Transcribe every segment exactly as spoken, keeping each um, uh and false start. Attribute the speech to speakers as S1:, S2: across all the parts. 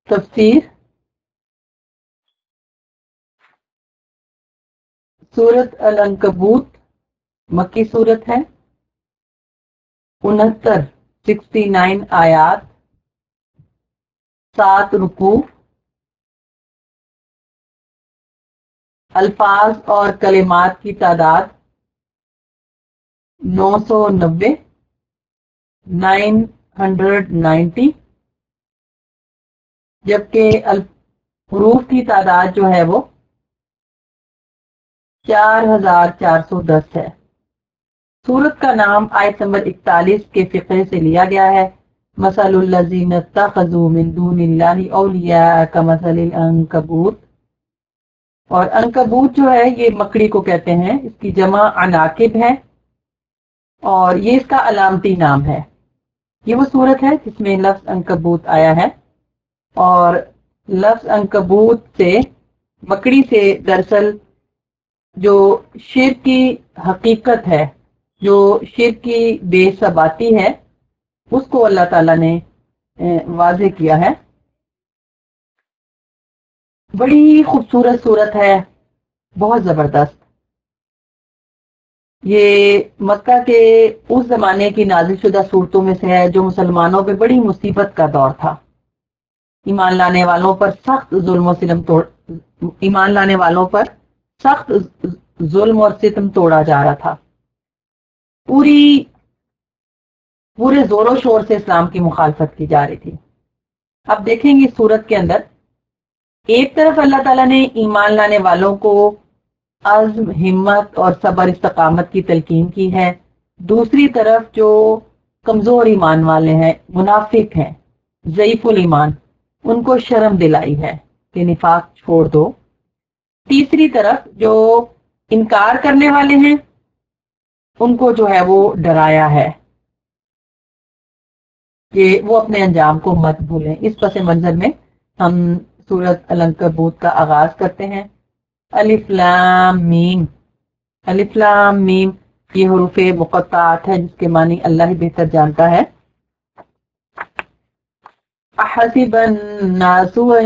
S1: تفسیر سورت العنکبوت مکی سورت ہے، انہتر سکسٹی نائن آیات، سات رکوع، الفاظ اور کلمات کی تعداد نو سو نبے، نائن ہنڈریڈ نائنٹی، جبکہ حروف کی تعداد جو ہے وہ چار ہزار چار سو دس ہے۔ سورت کا نام آیت نمبر اکتالیس کے فقرے سے لیا گیا ہے۔ مثل الذین اتخذوا من دون اللہ اولیاء کمثل العنکبوت، اور عنکبوت جو ہے یہ مکڑی کو کہتے ہیں، اس کی جمع عناکب ہے اور یہ اس کا علامتی نام ہے۔ یہ وہ سورت ہے جس میں لفظ عنکبوت آیا ہے، اور لفظ عنکبوت سے مکڑی سے دراصل جو شرک کی حقیقت ہے، جو شرک کی بے ثباتی ہے، اس کو اللہ تعالیٰ نے واضح کیا ہے۔ بڑی خوبصورت صورت ہے، بہت زبردست۔ یہ مکہ کے اس زمانے کی نازل شدہ صورتوں میں سے ہے جو مسلمانوں پہ بڑی مصیبت کا دور تھا۔ ایمان لانے والوں پر سخت ظلم و ستم توڑ ایمان لانے والوں پر سخت ظلم اور ستم توڑا جا رہا تھا۔ پوری پورے زور و شور سے اسلام کی مخالفت کی جا رہی تھی۔ اب دیکھیں گے سورت کے اندر ایک طرف اللہ تعالیٰ نے ایمان لانے والوں کو عزم، ہمت اور صبر استقامت کی تلقین کی ہے، دوسری طرف جو کمزور ایمان والے ہیں، منافق ہیں، ضعیف الایمان، ان کو شرم دلائی ہے کہ نفاق چھوڑ دو۔ تیسری طرف جو انکار کرنے والے ہیں ان کو جو ہے وہ ڈرایا ہے کہ وہ اپنے انجام کو مت بھولیں۔ اس پس منظر میں ہم سورت العنکبوت کا آغاز کرتے ہیں۔ الف لام میم، الف لام میم یہ حروف مقطعات ہے جس کے معنی اللہ ہی بہتر جانتا ہے۔ احسب الناس ان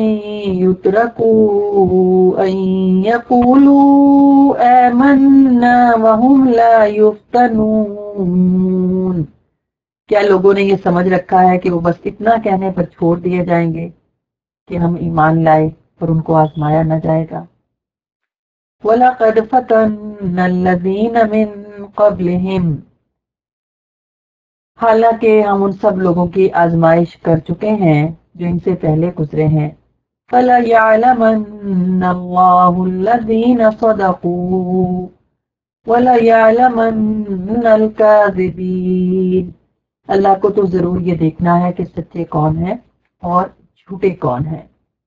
S1: يتركوا ان يقولوا آمنا وهم لا يفتنون، کیا لوگوں نے یہ سمجھ رکھا ہے کہ وہ بس اتنا کہنے پر چھوڑ دیے جائیں گے کہ ہم ایمان لائے اور ان کو آزمایا نہ جائے گا۔ وَلَقَدْ فَتَنَّا الَّذِينَ مِن قَبْلِهِمْ، حالانکہ ہم ان سب لوگوں کی آزمائش کر چکے ہیں جو ان سے پہلے گزرے ہیں۔ فَلَيَعْلَمَنَّ اللَّهُ الَّذِينَ صَدَقُوا وَلَيَعْلَمَنَّ الْكَاذِبِينَ، اللہ کو تو ضرور یہ دیکھنا ہے کہ سچے کون ہیں اور جھوٹے کون ہیں۔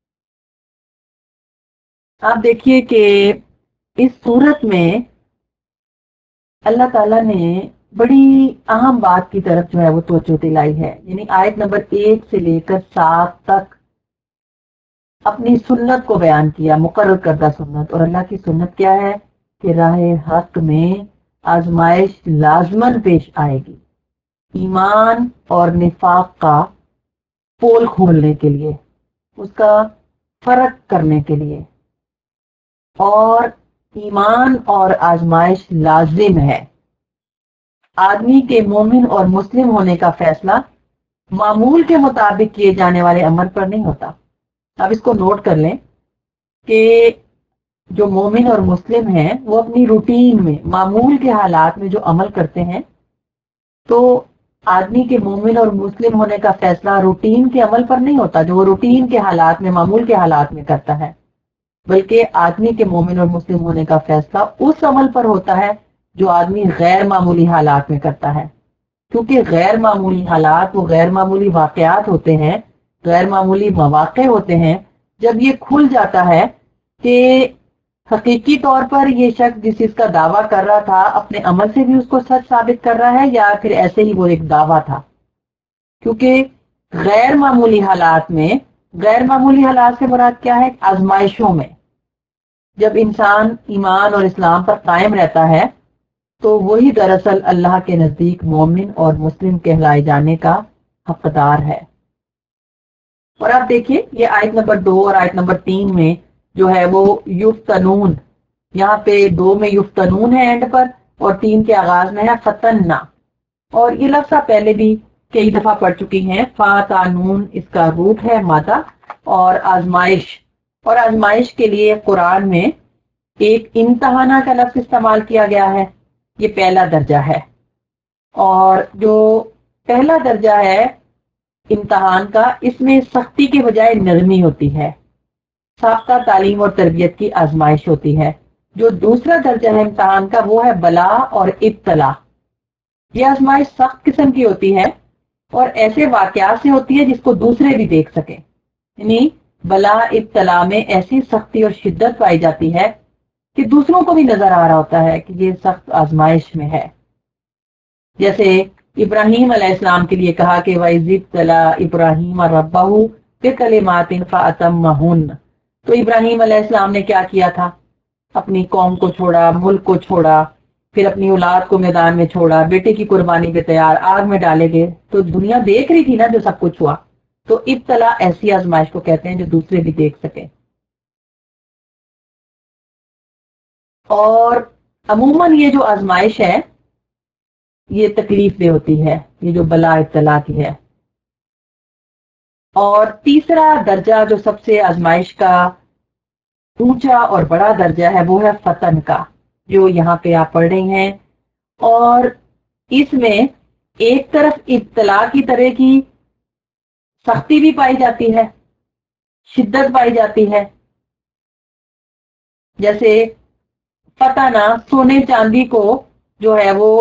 S1: آپ دیکھیے کہ اس صورت میں اللہ تعالیٰ نے بڑی اہم بات کی طرف جو ہے وہ توجہ دلائی ہے، یعنی آیت نمبر ایک سے لے کر سات تک اپنی سنت کو بیان کیا، مقرر کردہ سنت۔ اور اللہ کی سنت کیا ہے کہ راہ حق میں آزمائش لازماً پیش آئے گی، ایمان اور نفاق کا پول کھولنے کے لیے، اس کا فرق کرنے کے لیے۔ اور ایمان اور آزمائش لازم ہے۔ آدمی کے مومن اور مسلم ہونے کا فیصلہ معمول کے مطابق کیے جانے والے عمل پر نہیں ہوتا۔ اب اس کو نوٹ کر لیں کہ جو مومن اور مسلم ہیں وہ اپنی روٹین میں معمول کے حالات میں جو عمل کرتے ہیں، تو آدمی کے مومن اور مسلم ہونے کا فیصلہ روٹین کے عمل پر نہیں ہوتا جو وہ روٹین کے حالات میں، معمول کے حالات میں کرتا ہے، بلکہ آدمی کے مومن اور مسلم ہونے کا فیصلہ اس عمل پر ہوتا ہے جو آدمی غیر معمولی حالات میں کرتا ہے، کیونکہ غیر معمولی حالات وہ غیر معمولی واقعات ہوتے ہیں، غیر معمولی مواقع ہوتے ہیں۔ جب یہ کھل جاتا ہے کہ حقیقی طور پر یہ شخص جس چیز کا دعویٰ کر رہا تھا اپنے عمل سے بھی اس کو سچ ثابت کر رہا ہے یا پھر ایسے ہی وہ ایک دعویٰ تھا، کیونکہ غیر معمولی حالات میں، غیر معمولی حالات سے مراد کیا ہے؟ آزمائشوں میں جب انسان ایمان اور اسلام پر قائم رہتا ہے تو وہی دراصل اللہ کے نزدیک مومن اور مسلم کہلائے جانے کا حقدار ہے۔ اور آپ دیکھیے یہ آیت نمبر دو اور آیت نمبر تین میں جو ہے وہ یفتنون، یہاں پہ دو میں یفتنون ہے اینڈ پر، اور تین کے آغاز میں ہے فتننا، اور یہ لفظ آپ پہلے بھی کئی دفعہ پڑھ چکی ہیں. فاتانون اس کا روٹ ہے مادہ، اور آزمائش، اور آزمائش کے لیے قرآن میں ایک امتحانہ کا لفظ استعمال کیا گیا ہے، یہ پہلا درجہ ہے. اور جو پہلا درجہ ہے امتحان کا، اس میں سختی کے بجائے نرمی ہوتی ہے، سابقہ تعلیم اور تربیت کی آزمائش ہوتی ہے. جو دوسرا درجہ ہے امتحان کا وہ ہے بلا اور ابتلا. یہ آزمائش سخت قسم کی ہوتی ہے اور ایسے واقعات سے ہوتی ہے جس کو دوسرے بھی دیکھ سکیں، یعنی بلا ابتلا میں ایسی سختی اور شدت پائی جاتی ہے کہ دوسروں کو بھی نظر آ رہا ہوتا ہے کہ یہ سخت آزمائش میں ہے. جیسے ابراہیم علیہ السلام کے لیے کہا کہ وَإِذِ ابْتَلَىٰ إِبْرَاهِيمَ رَبَّهُ بِكَلِمَاتٍ فَأَتَمَّهُنَّ. تو ابراہیم علیہ السلام نے کیا کیا تھا؟ اپنی قوم کو چھوڑا، ملک کو چھوڑا، پھر اپنی اولاد کو میدان میں چھوڑا، بیٹے کی قربانی پہ تیار، آگ میں ڈالے گئے. تو دنیا دیکھ رہی تھی نا جو سب کچھ ہوا. تو ابتلا ایسی آزمائش کو کہتے ہیں جو دوسرے بھی دیکھ سکیں. اور عموماً یہ جو آزمائش ہے یہ تکلیف دہ ہوتی ہے، یہ جو بلا ابتلا کی ہے. اور تیسرا درجہ جو سب سے آزمائش کا اونچا اور بڑا درجہ ہے وہ ہے فتن کا، جو یہاں پہ آپ پڑھ رہی ہیں. اور اس میں ایک طرف ابتلا کی طرح کی سختی بھی پائی جاتی ہے، شدت پائی جاتی ہے. جیسے پتہ نہ سونے چاندی کو جو ہے وہ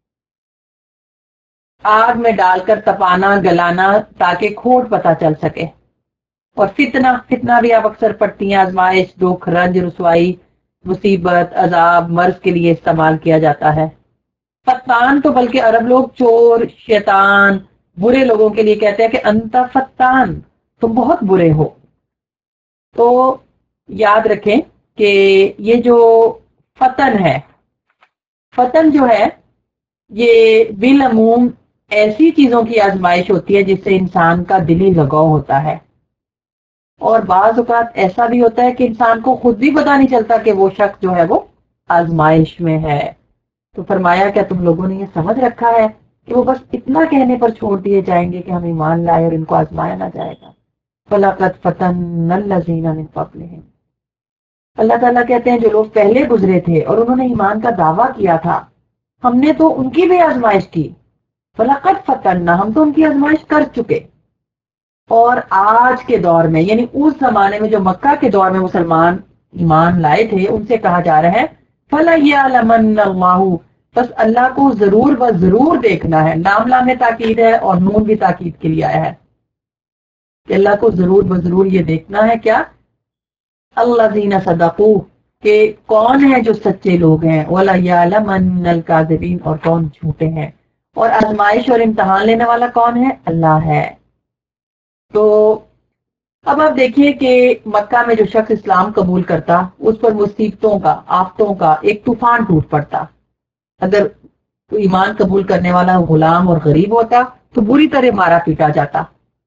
S1: آگ میں ڈال کر تپانا، گلانا تاکہ کھوٹ پتہ چل سکے. اور فتنہ فتنہ بھی آپ اکثر پڑھتی ہیں، آزمائش، دکھ، رنج، رسوائی، مصیبت، عذاب، مرض کے لیے استعمال کیا جاتا ہے. فتان تو بلکہ عرب لوگ چور، شیطان، برے لوگوں کے لیے کہتے ہیں کہ انت فتان، تم بہت برے ہو. تو یاد رکھیں کہ یہ جو فتن ہے، فتن جو ہے یہ بالعموم ایسی چیزوں کی آزمائش ہوتی ہے جس سے انسان کا دلی لگاؤ ہوتا ہے. اور بعض اوقات ایسا بھی ہوتا ہے کہ انسان کو خود بھی پتا نہیں چلتا کہ وہ شخص جو ہے وہ آزمائش میں ہے. تو فرمایا کیا تم لوگوں نے یہ سمجھ رکھا ہے کہ وہ بس اتنا کہنے پر چھوڑ دیے جائیں گے کہ ہم ایمان لائے اور ان کو آزمایا نہ جائے گا؟ فَلَقَدْ فَتَنَّ الَّذِينَ مِن قَبْلِهِمْ. اللہ تعالیٰ کہتے ہیں جو لوگ پہلے گزرے تھے اور انہوں نے ایمان کا دعویٰ کیا تھا، ہم نے تو ان کی بھی آزمائش کی. فَلَقَدْ فَتَنَّا، ہم تو ان کی آزمائش کر چکے. اور آج کے دور میں، یعنی اس زمانے میں جو مکہ کے دور میں مسلمان ایمان لائے تھے، ان سے کہا جا رہا ہے فَلَيَعْلَمَنَّ اللَّهُ، بس اللہ کو ضرور و ضرور دیکھنا ہے. لام لام میں تاکید ہے اور نون بھی تاکید کے لیے آیا ہے کہ اللہ کو ضرور و ضرور یہ دیکھنا ہے. کیا؟ الَّذِينَ صَدَقُوا، کہ کون ہے جو سچے لوگ ہیں، وَلَيَعْلَمَنَّ الْكَاذِبِينَ، اور کون جھوٹے ہیں. اور آزمائش اور امتحان لینے والا کون ہے؟ اللہ ہے. تو اب آپ دیکھیے کہ مکہ میں جو شخص اسلام قبول کرتا اس پر مصیبتوں کا، آفتوں کا ایک طوفان ٹوٹ پڑتا. اگر کوئی ایمان قبول کرنے والا غلام اور غریب ہوتا تو بری طرح مارا پیٹا جاتا،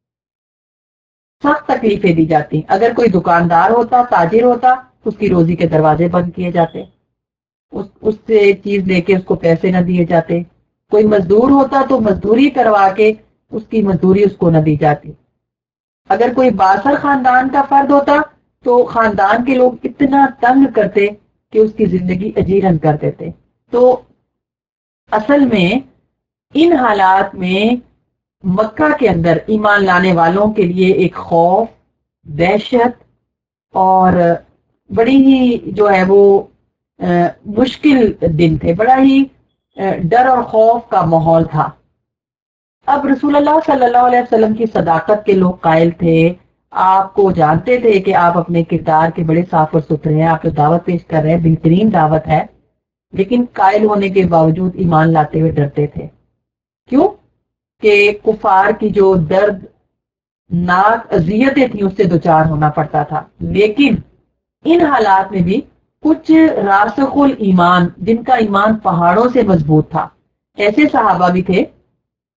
S1: سخت تکلیفیں دی جاتی. اگر کوئی دکاندار ہوتا، تاجر ہوتا، اس کی روزی کے دروازے بند کیے جاتے، اس اس سے چیز لے کے اس کو پیسے نہ دیے جاتے. کوئی مزدور ہوتا تو مزدوری کروا کے اس کی مزدوری اس کو نہ دی جاتی. اگر کوئی باثر خاندان کا فرد ہوتا تو خاندان کے لوگ اتنا تنگ کرتے کہ اس کی زندگی اجیرن کر دیتے. تو اصل میں ان حالات میں مکہ کے اندر ایمان لانے والوں کے لیے ایک خوف، دہشت اور بڑی ہی جو ہے وہ مشکل دن تھے، بڑا ہی ڈر اور خوف کا ماحول تھا. اب رسول اللہ صلی اللہ علیہ وسلم کی صداقت کے لوگ قائل تھے، آپ کو جانتے تھے کہ آپ اپنے کردار کے بڑے صاف اور ستھرے ہیں، آپ جو دعوت پیش کر رہے ہیں بہترین دعوت ہے، لیکن قائل ہونے کے باوجود ایمان لاتے ہوئے ڈرتے تھے. کیوں؟ کہ کفار کی جو درد ناک اذیتیں تھیں اس سے دوچار ہونا پڑتا تھا. لیکن ان حالات میں بھی کچھ راسخ الایمان، جن کا ایمان پہاڑوں سے مضبوط تھا، ایسے صحابہ بھی تھے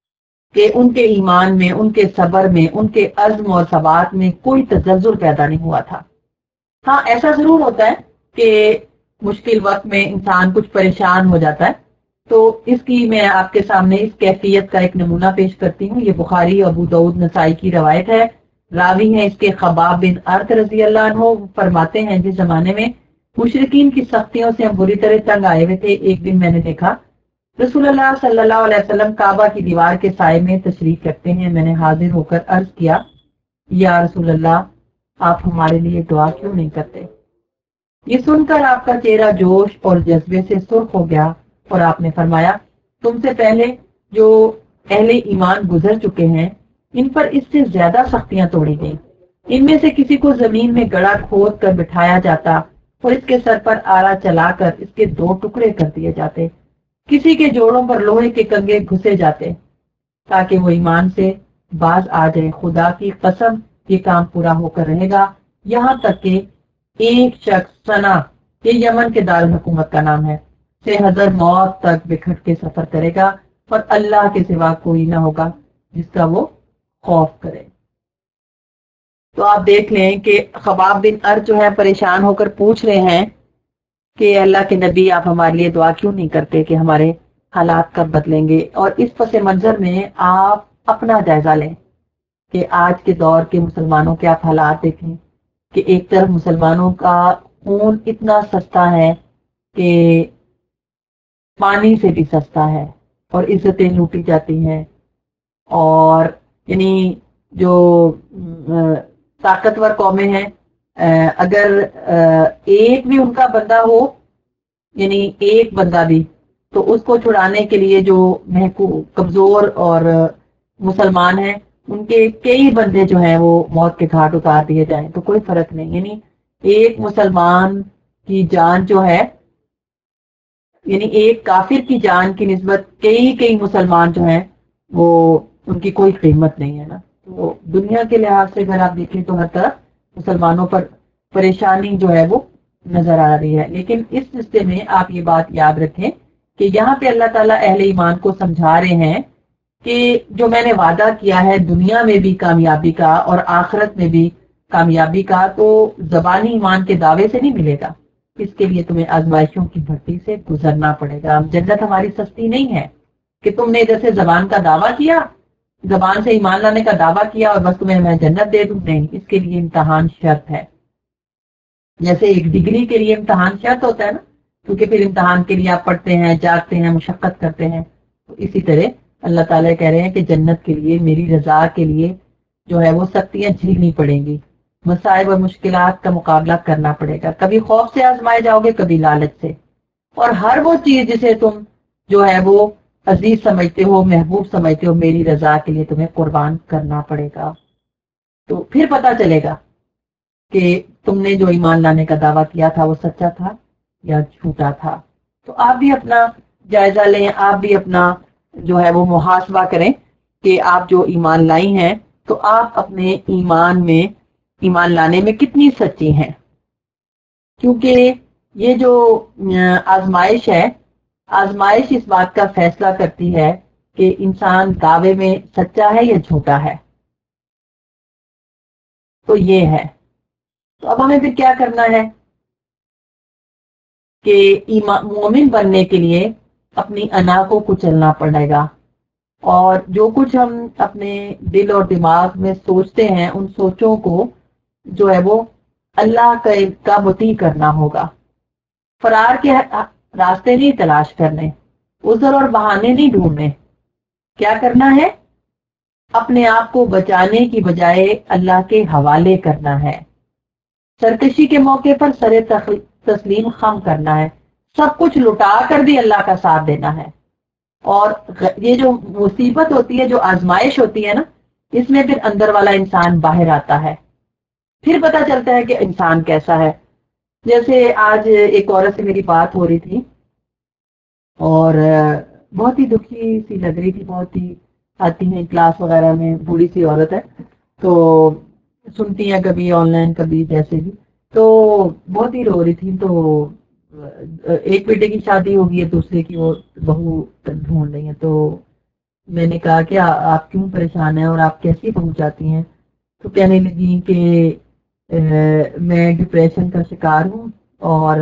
S1: کہ ان کے ایمان میں، ان کے صبر میں، ان کے عزم اور ثبات میں کوئی تزلزل پیدا نہیں ہوا تھا۔ ہاں ایسا ضرور ہوتا ہے کہ مشکل وقت میں انسان کچھ پریشان ہو جاتا ہے، تو اس کی میں آپ کے سامنے اس کیفیت کا ایک نمونہ پیش کرتی ہوں۔ یہ بخاری، ابو داؤد، نسائی کی روایت ہے۔ راوی ہیں اس کے خباب بن ارت رضی اللہ عنہ، فرماتے ہیں جس زمانے میں مشرکین کی سختیوں سے ہم بری طرح تنگ آئے ہوئے تھے، ایک دن میں نے دیکھا رسول اللہ صلی اللہ علیہ وسلم کعبہ کی دیوار کے سائے میں تشریف رکھتے ہیں۔ میں نے حاضر ہو کر عرض کیا، یا رسول اللہ آپ ہمارے لیے دعا کیوں نہیں کرتے؟ یہ سن کر آپ کا چہرہ جوش اور جذبے سے سرخ ہو گیا اور آپ نے فرمایا، تم سے پہلے جو اہل ایمان گزر چکے ہیں ان پر اس سے زیادہ سختیاں توڑی گئیں۔ ان میں سے کسی کو زمین میں گڑا کھود کر بٹھایا جاتا اور اس کے سر پر آرا چلا کر اس کے دو ٹکڑے کر دیے جاتے، کسی کے جوڑوں پر لوہے کے کنگے گھسے جاتے تاکہ وہ ایمان سے باز آ جائے۔ خدا کی قسم یہ کام پورا ہو کر رہے گا، یہاں تک کہ ایک شخص سنا، یہ یمن کے دارالحکومت کا نام ہے، سے حضر موت تک بکھٹ کے سفر کرے گا اور اللہ کے سوا کوئی نہ ہوگا جس کا وہ خوف کرے۔ تو آپ دیکھ لیں کہ خباب بن ارت جو ہے پریشان ہو کر پوچھ رہے ہیں کہ اللہ کے نبی آپ ہمارے لیے دعا کیوں نہیں کرتے کہ ہمارے حالات کب بدلیں گے؟ اور اس پس منظر میں آپ اپنا جائزہ لیں کہ آج کے دور کے مسلمانوں کے آپ حالات دیکھیں کہ ایک طرف مسلمانوں کا خون اتنا سستا ہے کہ پانی سے بھی سستا ہے اور عزتیں لوٹی جاتی ہیں، اور یعنی جو طاقتور قومیں ہیں اگر ایک بھی ان کا بندہ ہو، یعنی ایک بندہ بھی، تو اس کو چھڑانے کے لیے جو محکوم کمزور اور مسلمان ہیں ان کے کئی بندے جو ہیں وہ موت کے گھاٹ اتار دیے جائیں تو کوئی فرق نہیں۔ یعنی ایک مسلمان کی جان جو ہے، یعنی ایک کافر کی جان کی نسبت کئی کئی مسلمان جو ہیں وہ ان کی کوئی قیمت نہیں ہے نا۔ تو دنیا کے لحاظ سے اگر آپ دیکھیں تو ہر طرف مسلمانوں پر پریشانی جو ہے وہ نظر آ رہی ہے، لیکن اس رشتے میں آپ یہ بات یاد رکھیں کہ یہاں پہ اللہ تعالیٰ اہل ایمان کو سمجھا رہے ہیں کہ جو میں نے وعدہ کیا ہے دنیا میں بھی کامیابی کا اور آخرت میں بھی کامیابی کا، تو زبانی ایمان کے دعوے سے نہیں ملے گا، اس کے لیے تمہیں آزمائشوں کی بھٹی سے گزرنا پڑے گا۔ جنت ہماری سستی نہیں ہے کہ تم نے ادھر سے زبان کا دعویٰ کیا، زبان سے ایمان لانے کا دعویٰ کیا اور بس تمہیں میں جنت دے دوں، نہیں، اس کے لیے امتحان شرط ہے۔ جیسے ایک ڈگری کے لیے امتحان شرط ہوتا ہے نا، کیونکہ پھر امتحان کے لیے آپ پڑھتے ہیں، جاگتے ہیں، مشقت کرتے ہیں، تو اسی طرح اللہ تعالیٰ کہہ رہے ہیں کہ جنت کے لیے، میری رضا کے لیے جو ہے وہ سختیاں جھیلنی پڑیں گی، مصائب اور مشکلات کا مقابلہ کرنا پڑے گا، کبھی خوف سے آزمائے جاؤ گے، کبھی لالچ سے، اور ہر وہ چیز جسے تم جو ہے وہ عزیز سمجھتے ہو، محبوب سمجھتے ہو، میری رضا کے لیے تمہیں قربان کرنا پڑے گا۔ تو پھر پتا چلے گا کہ تم نے جو ایمان لانے کا دعویٰ کیا تھا وہ سچا تھا یا جھوٹا تھا۔ تو آپ بھی اپنا جائزہ لیں، آپ بھی اپنا جو ہے وہ محاسبہ کریں کہ آپ جو ایمان لائی ہیں تو آپ اپنے ایمان میں، ایمان لانے میں کتنی سچی ہیں، کیونکہ یہ جو آزمائش ہے، آزمائش اس بات کا فیصلہ کرتی ہے کہ انسان دعوے میں سچا ہے یا جھوٹا ہے۔ تو یہ ہے، تو اب ہمیں پھر کیا کرنا ہے کہ مومن بننے کے لیے اپنی انا کو کچلنا پڑے گا، اور جو کچھ ہم اپنے دل اور دماغ میں سوچتے ہیں ان سوچوں کو جو ہے وہ اللہ کا مطیع کرنا ہوگا۔ فرار کے راستے نہیں تلاش کرنے، عذر اور بہانے نہیں ڈھونڈنے، کیا کرنا ہے؟ اپنے آپ کو بچانے کی بجائے اللہ کے حوالے کرنا ہے، سرکشی کے موقع پر سر تسلیم خم کرنا ہے، سب کچھ لٹا کر بھی اللہ کا ساتھ دینا ہے۔ اور یہ جو مصیبت ہوتی ہے، جو آزمائش ہوتی ہے نا، اس میں پھر اندر والا انسان باہر آتا ہے، پھر پتا چلتا ہے کہ انسان کیسا ہے۔ جیسے آج ایک عورت سے میری بات ہو رہی تھی اور بہت ہی دکھی سی لگ رہی تھی، بہت ہی آتی ہیں کلاس وغیرہ میں، بوڑھی سی عورت ہے، تو سنتی ہیں کبھی آن لائن کبھی جیسے بھی، تو بہت ہی رو رہی تھی۔ تو ایک بیٹے کی شادی ہوگی ہے، دوسرے کی وہ بہو ڈھونڈ رہی ہیں، تو میں نے کہا کہ آ- آپ کیوں پریشان ہیں اور آپ کیسی پہنچ جاتی ہیں؟ تو کہنے لگی کہ اہ، میں ڈپریشن کا شکار ہوں، اور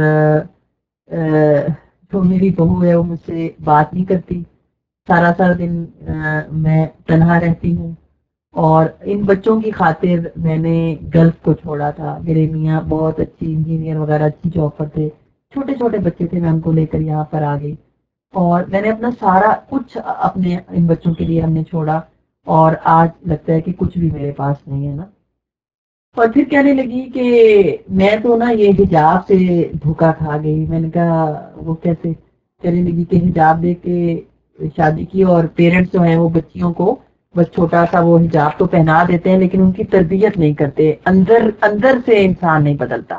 S1: اہ، جو میری بہو ہے وہ مجھ سے بات نہیں کرتی، سارا سارا دن اہ، میں تنہا رہتی ہوں، اور ان بچوں کی خاطر میں نے گلف کو چھوڑا تھا۔ میرے میاں بہت اچھی انجینئر وغیرہ اچھی جاب پر تھے، چھوٹے چھوٹے بچے تھے، میں ان کو لے کر یہاں پر آ گئی، اور میں نے اپنا سارا کچھ اپنے ان بچوں کے لیے ہم نے چھوڑا، اور آج لگتا ہے کہ کچھ بھی میرے پاس نہیں ہے نا۔ اور پھر کہنے لگی کہ میں تو نا یہ حجاب سے دھوکا کھا گئی۔ میں نے کہا وہ کیسے؟ کہنے لگی کہ حجاب دے کے شادی کی، اور پیرنٹس جو ہیں وہ بچیوں کو بس چھوٹا سا وہ حجاب تو پہنا دیتے ہیں لیکن ان کی تربیت نہیں کرتے، اندر اندر سے انسان نہیں بدلتا۔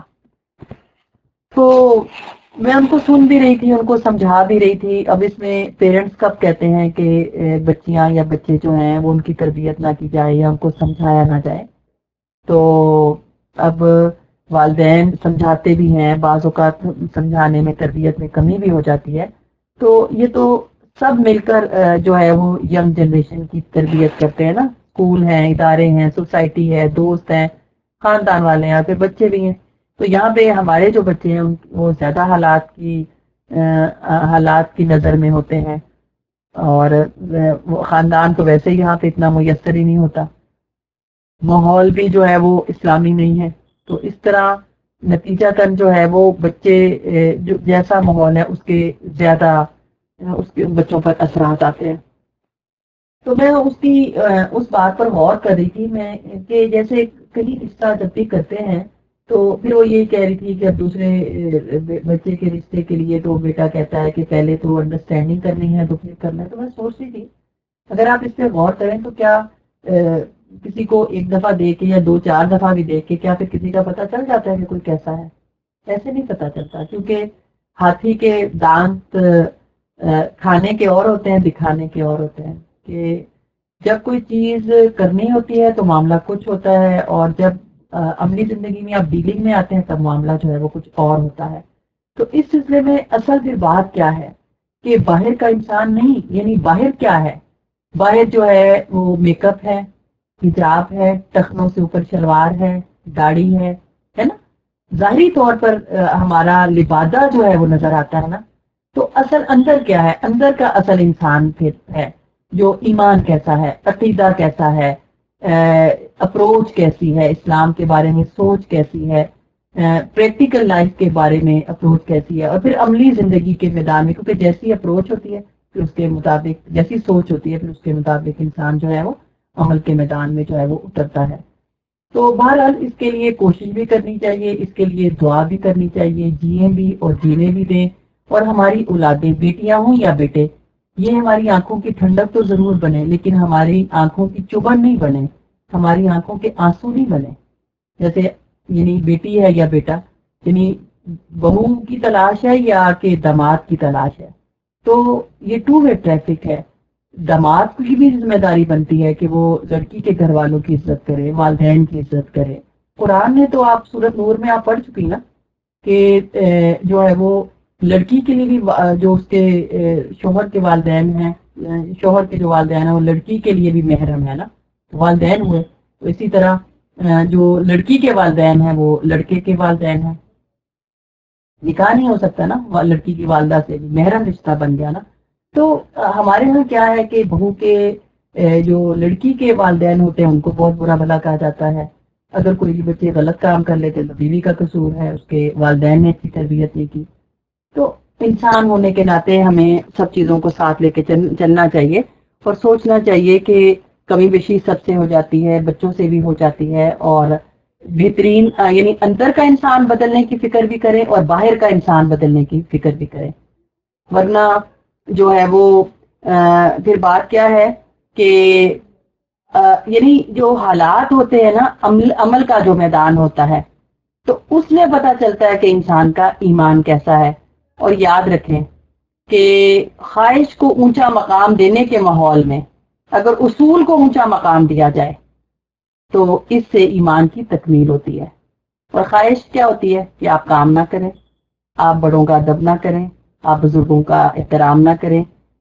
S1: تو میں ان کو سن بھی رہی تھی، ان کو سمجھا بھی رہی تھی۔ اب اس میں پیرنٹس کب کہتے ہیں کہ اے، بچیاں یا بچے جو ہیں وہ ان کی تربیت نہ کی جائے یا ان کو سمجھایا نہ جائے؟ تو اب والدین سمجھاتے بھی ہیں، بعض اوقات سمجھانے میں تربیت میں کمی بھی ہو جاتی ہے، تو یہ تو سب مل کر اہ، جو ہے وہ ینگ جنریشن کی تربیت کرتے ہیں نا، اسکول ہیں، ادارے ہیں، سوسائٹی ہے، دوست ہیں، خاندان والے ہیں، پھر بچے بھی ہیں۔ تو یہاں پہ ہمارے جو بچے ہیں ان- وہ زیادہ حالات کی اہ، حالات کی نظر میں ہوتے ہیں، اور اہ، وہ خاندان تو ویسے ہی یہاں پہ اتنا میسر ہی نہیں ہوتا، ماحول بھی جو ہے وہ اسلامی نہیں ہے، تو اس طرح نتیجہ تن جو ہے وہ بچے اہ، جو جیسا ماحول ہے اس کے زیادہ اہ، اس کے بچوں پر اثرات آتے ہیں۔ تو میں اس کی اہ، اس بات پر غور کر رہی تھی میں کہ جیسے کئی رشتہ جب بھی کرتے ہیں تو پھر وہ یہ کہہ رہی تھی کہ اب دوسرے اہ، بچے کے رشتے کے لیے تو بیٹا کہتا ہے کہ پہلے تو انڈرسٹینڈنگ کرنی ہے تو پھر کرنا ہے۔ تو میں سوچ رہی تھی اگر آپ اس پہ غور کریں تو کیا اہ، کسی کو ایک دفعہ دیکھ کے یا دو چار دفعہ بھی دیکھ کے کیا پھر کسی کا پتہ چل جاتا ہے کہ کوئی کیسا ہے؟ ایسے نہیں پتہ چلتا، کیونکہ ہاتھی کے دانت اہ، کھانے کے اور ہوتے ہیں، دکھانے کے اور ہوتے ہیں، کہ جب کوئی چیز کرنی ہوتی ہے تو معاملہ کچھ ہوتا ہے، اور جب اہ، عملی زندگی میں آپ ڈیلنگ میں آتے ہیں تب معاملہ جو ہے وہ کچھ اور ہوتا ہے۔ تو اس سلسلے میں اصل پھر بات کیا ہے کہ باہر کا انسان نہیں، یعنی باہر کیا ہے؟ باہر جو ہے وہ میک اپ ہے، حجاب ہے، ٹخنوں سے اوپر شلوار ہے، داڑھی ہے ہے نا، ظاہری طور پر اہ، ہمارا لبادہ جو ہے وہ نظر آتا ہے نا۔ تو اصل اندر کیا ہے؟ اندر کا اصل انسان پھر ہے جو ایمان کیسا ہے، عقیدہ کیسا ہے، اپروچ کیسی ہے، اسلام کے بارے میں سوچ کیسی ہے، پریکٹیکل لائف کے بارے میں اپروچ کیسی ہے، اور پھر عملی زندگی کے میدان میں، کیونکہ جیسی اپروچ ہوتی ہے پھر اس کے مطابق، جیسی سوچ ہوتی ہے پھر اس کے مطابق انسان جو ہے وہ عمل کے میدان میں جو ہے وہ اترتا ہے۔ تو بہرحال اس کے لیے کوشش بھی کرنی چاہیے، اس کے لیے دعا بھی کرنی چاہیے، جیئیں بھی اور جینے بھی دیں، اور ہماری اولادیں بیٹیاں ہوں یا بیٹے یہ ہماری آنکھوں کی ٹھنڈک تو ضرور بنے، لیکن ہماری آنکھوں کی چبھن نہیں بنے، ہماری آنکھوں کے آنسو نہیں بنے۔ جیسے یعنی بیٹی ہے یا بیٹا، یعنی بہو کی تلاش ہے یا کہ داماد کی تلاش ہے، تو یہ ٹو وے ٹریفک ہے۔ داماد کی بھی ذمہ داری بنتی ہے کہ وہ لڑکی کے گھر والوں کی عزت کرے، والدین کی عزت کرے۔ قرآن نے تو آپ سورۃ نور میں آپ پڑھ چکی نا کہ اہ، جو ہے وہ لڑکی کے لیے بھی وا- جو اس کے اہ، شوہر کے والدین ہیں، اہ، شوہر کے جو والدین ہیں وہ لڑکی کے لیے بھی محرم ہے نا، والدین ہوئے۔ تو اسی طرح اہ، جو لڑکی کے والدین ہیں وہ لڑکے کے والدین ہیں، نکاح نہیں ہو سکتا نا وا- لڑکی کی والدہ سے بھی، محرم رشتہ بن گیا نا۔ تو آ، ہمارے یہاں کیا ہے کہ بہو کے اے، جو لڑکی کے والدین ہوتے ہیں ان کو بہت برا بھلا کہا جاتا ہے، اگر کوئی بھی بچے غلط کام کر لیتے تو بیوی کا قصور ہے، اس کے والدین نے اچھی تربیت نہیں کی۔ تو انسان ہونے کے ناطے ہمیں سب چیزوں کو ساتھ لے کے چل- چلنا چاہیے، اور سوچنا چاہیے کہ کمی بیشی سب سے ہو جاتی ہے، بچوں سے بھی ہو جاتی ہے، اور بہترین آ، یعنی اندر کا انسان بدلنے کی فکر بھی کرے اور باہر کا انسان بدلنے کی فکر بھی کرے، ورنہ جو ہے وہ آ، پھر بات کیا ہے کہ آ، یعنی جو حالات ہوتے ہیں نا، عمل عمل کا جو میدان ہوتا ہے تو اس میں پتہ چلتا ہے کہ انسان کا ایمان کیسا ہے۔ اور یاد رکھیں کہ خواہش کو اونچا مقام دینے کے ماحول میں اگر اصول کو اونچا مقام دیا جائے تو اس سے ایمان کی تکمیل ہوتی ہے۔ اور خواہش کیا ہوتی ہے کہ آپ کام نہ کریں، آپ بڑوں کا ادب نہ کریں، آپ بزرگوں کا احترام نہ کریں،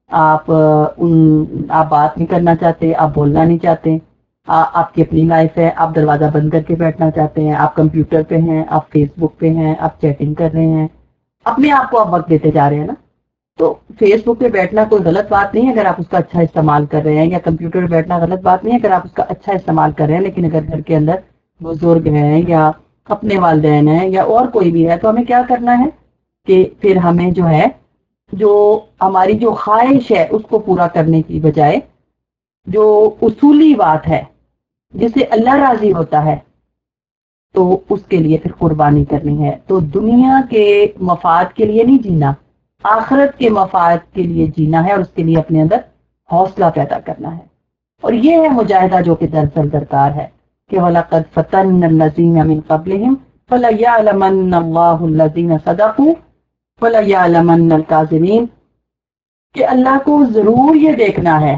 S1: آپ ان آپ بات نہیں کرنا چاہتے، آپ بولنا نہیں چاہتے، آ, آپ کی اپنی لائف ہے، آپ دروازہ بند کر کے بیٹھنا چاہتے ہیں، آپ کمپیوٹر پہ ہیں، آپ فیس بک پہ ہیں، آپ چیٹنگ کر رہے ہیں، اپنے آپ کو آپ وقت دیتے جا رہے ہیں نا. تو فیس بک پہ بیٹھنا کوئی غلط بات نہیں ہے اگر آپ اس کا اچھا استعمال کر رہے ہیں، یا کمپیوٹر پہ بیٹھنا غلط بات نہیں ہے اگر آپ اس کا اچھا استعمال کر رہے ہیں. لیکن اگر گھر کے اندر بزرگ ہیں یا اپنے والدین ہیں یا اور کوئی بھی ہے تو ہمیں کیا کرنا ہے کہ پھر ہمیں جو ہے جو ہماری جو خواہش ہے اس کو پورا کرنے کی بجائے جو اصولی بات ہے جس سے اللہ راضی ہوتا ہے تو اس کے لیے پھر قربانی کرنی ہے. تو دنیا کے مفاد کے لیے نہیں جینا، آخرت کے مفاد کے لیے جینا ہے، اور اس کے لیے اپنے اندر حوصلہ پیدا کرنا ہے. اور یہ ہے مجاہدہ جو کہ دراصل درکار ہے کہ وَلَقَدْ فَتَنَّا الَّذِينَ مِن قَبْلِهِمْ فَلَيَعْلَمَنَّ اللَّهُ الَّذِينَ صَدَقُوا وَلَيَعْلَمَنَّ الْكَاذِبِينَ، کہ اللہ کو ضرور یہ دیکھنا ہے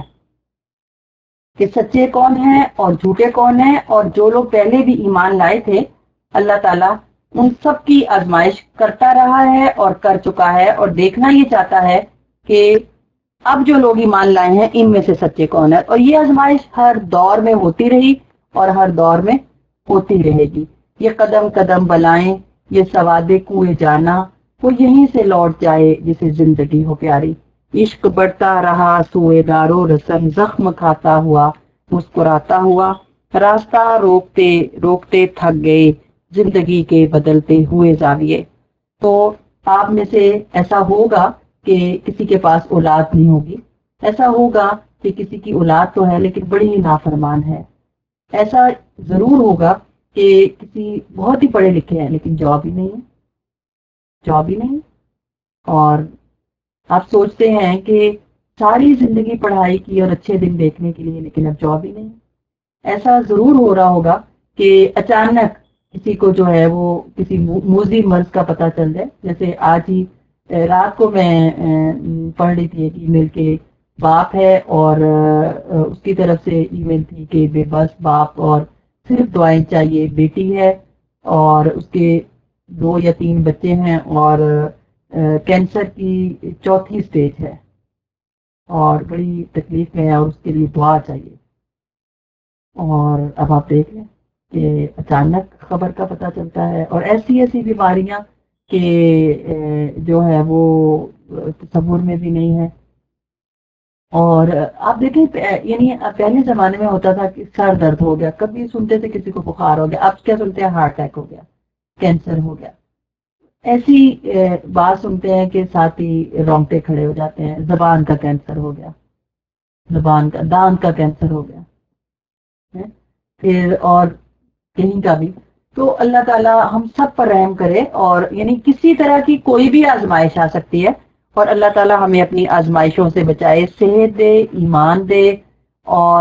S1: کہ سچے کون ہیں اور جھوٹے کون ہیں. اور جو لوگ پہلے بھی ایمان لائے تھے اللہ تعالیٰ ان سب کی آزمائش کرتا رہا ہے اور کر چکا ہے، اور دیکھنا یہ چاہتا ہے کہ اب جو لوگ ایمان لائے ہیں ان میں سے سچے کون ہے. اور یہ آزمائش ہر دور میں ہوتی رہی اور ہر دور میں ہوتی رہے گی. یہ قدم قدم بلائیں، یہ سوادے کوئے جانا، وہ یہیں سے لوٹ جائے جسے زندگی ہو پیاری. عشق بڑھتا رہا سوئے دارو رسن، زخم کھاتا ہوا مسکراتا ہوا، راستہ روکتے روکتے تھک گئے زندگی کے بدلتے ہوئے زاویے. تو آپ میں سے ایسا ہوگا کہ کسی کے پاس اولاد نہیں ہوگی، ایسا ہوگا کہ کسی کی اولاد تو ہے لیکن بڑی نافرمان ہے، ایسا ضرور ہوگا کہ کسی بہت ہی پڑھے لکھے ہیں لیکن جاب ہی نہیں ہے، جاب ہی نہیں. اور آپ سوچتے ہیں کہ ساری زندگی پڑھائی کی اور اچھے دن دیکھنے کے لیے لیکن اب جاب ہی نہیں. ایسا ضرور ہو رہا ہوگا کہ اچانک کسی کو جو ہے وہ کسی موذی مرض کا پتہ چل جائے. جیسے آج ہی رات کو میں پڑھ رہی تھی ایک ای میل کے باپ ہے اور اس کی طرف سے ای میل تھی کہ بے بس باپ اور صرف دعائیں چاہیے، بیٹی ہے اور اس کے دو یا تین بچے ہیں اور کینسر کی چوتھی سٹیج ہے اور بڑی تکلیف میں ہے اور اس کے لیے دعا چاہیے. اور اب آپ دیکھ لیں کہ اچانک خبر کا پتہ چلتا ہے، اور ایسی ایسی بیماریاں کہ جو ہے وہ تصور میں بھی نہیں ہے. اور آپ دیکھیں یعنی پہلے زمانے میں ہوتا تھا کہ سر درد ہو گیا، کبھی سنتے تھے کسی کو بخار ہو گیا، اب کیا سنتے ہیں ہارٹ اٹیک ہو گیا، کینسر ہو گیا. ایسی بات سنتے ہیں کہ ساتھ ہی رونگٹے کھڑے ہو جاتے ہیں، زبان کا کینسر ہو گیا، زبان کا دانت کا کینسر ہو گیا پھر اور کہیں کا بھی. تو اللہ تعالیٰ ہم سب پر رحم کرے. اور یعنی کسی طرح کی کوئی بھی آزمائش آ سکتی ہے اور اللہ تعالیٰ ہمیں اپنی آزمائشوں سے بچائے، صحت دے، ایمان دے اور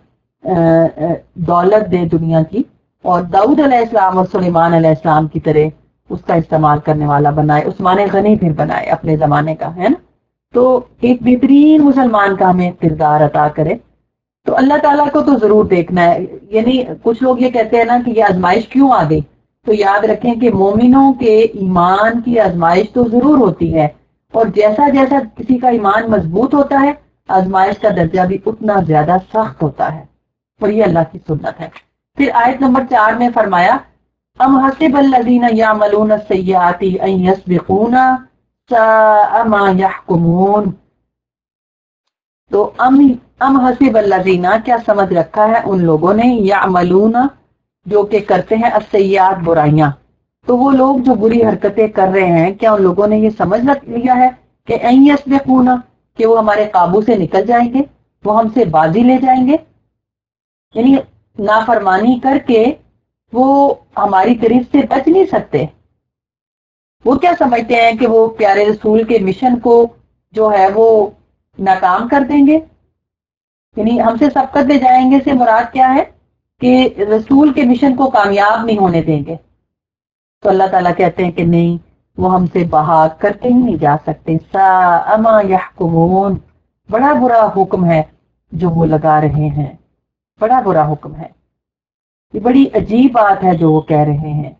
S1: دولت دے دنیا کی، اور داؤد علیہ السلام اور سلیمان علیہ السلام کی طرح اس کا استعمال کرنے والا بنائے. عثمان غنی پھر بنائے اپنے زمانے کا، ہے نا. تو ایک بہترین مسلمان کا ہمیں کردار عطا کرے. تو اللہ تعالیٰ کو تو ضرور دیکھنا ہے. یعنی کچھ لوگ یہ کہتے ہیں نا کہ یہ آزمائش کیوں آ گئی، تو یاد رکھیں کہ مومنوں کے ایمان کی آزمائش تو ضرور ہوتی ہے، اور جیسا جیسا کسی کا ایمان مضبوط ہوتا ہے آزمائش کا درجہ بھی اتنا زیادہ سخت ہوتا ہے، اور یہ اللہ کی سنت ہے. پھر آیت نمبر چار میں فرمایا ام حسب الذین یعملون السیئات ان یسبقونا ساء ما یحکمون. تو ام ام حسب الذین، کیا سمجھ رکھا ہے ان لوگوں نے، یعملون جو کہ کرتے ہیں السیئات برائیاں. تو وہ لوگ جو بری حرکتیں کر رہے ہیں کیا ان لوگوں نے یہ سمجھ لیا ہے کہ ان یسبقونا، کہ وہ ہمارے قابو سے نکل جائیں گے، وہ ہم سے بازی لے جائیں گے. یعنی نافرمانی کر کے وہ ہماری طرف سے بچ نہیں سکتے. وہ کیا سمجھتے ہیں کہ وہ پیارے رسول کے مشن کو جو ہے وہ ناکام کر دیں گے. یعنی ہم سے سبقت لے جائیں گے سے مراد کیا ہے کہ رسول کے مشن کو کامیاب نہیں ہونے دیں گے. تو اللہ تعالیٰ کہتے ہیں کہ نہیں، وہ ہم سے بھاگ کر کہیں نہیں جا سکتے. ساء ما یحکمون، بڑا برا حکم ہے جو وہ لگا رہے ہیں، بڑا برا حکم ہے. یہ بڑی عجیب بات ہے جو وہ کہہ رہے ہیں.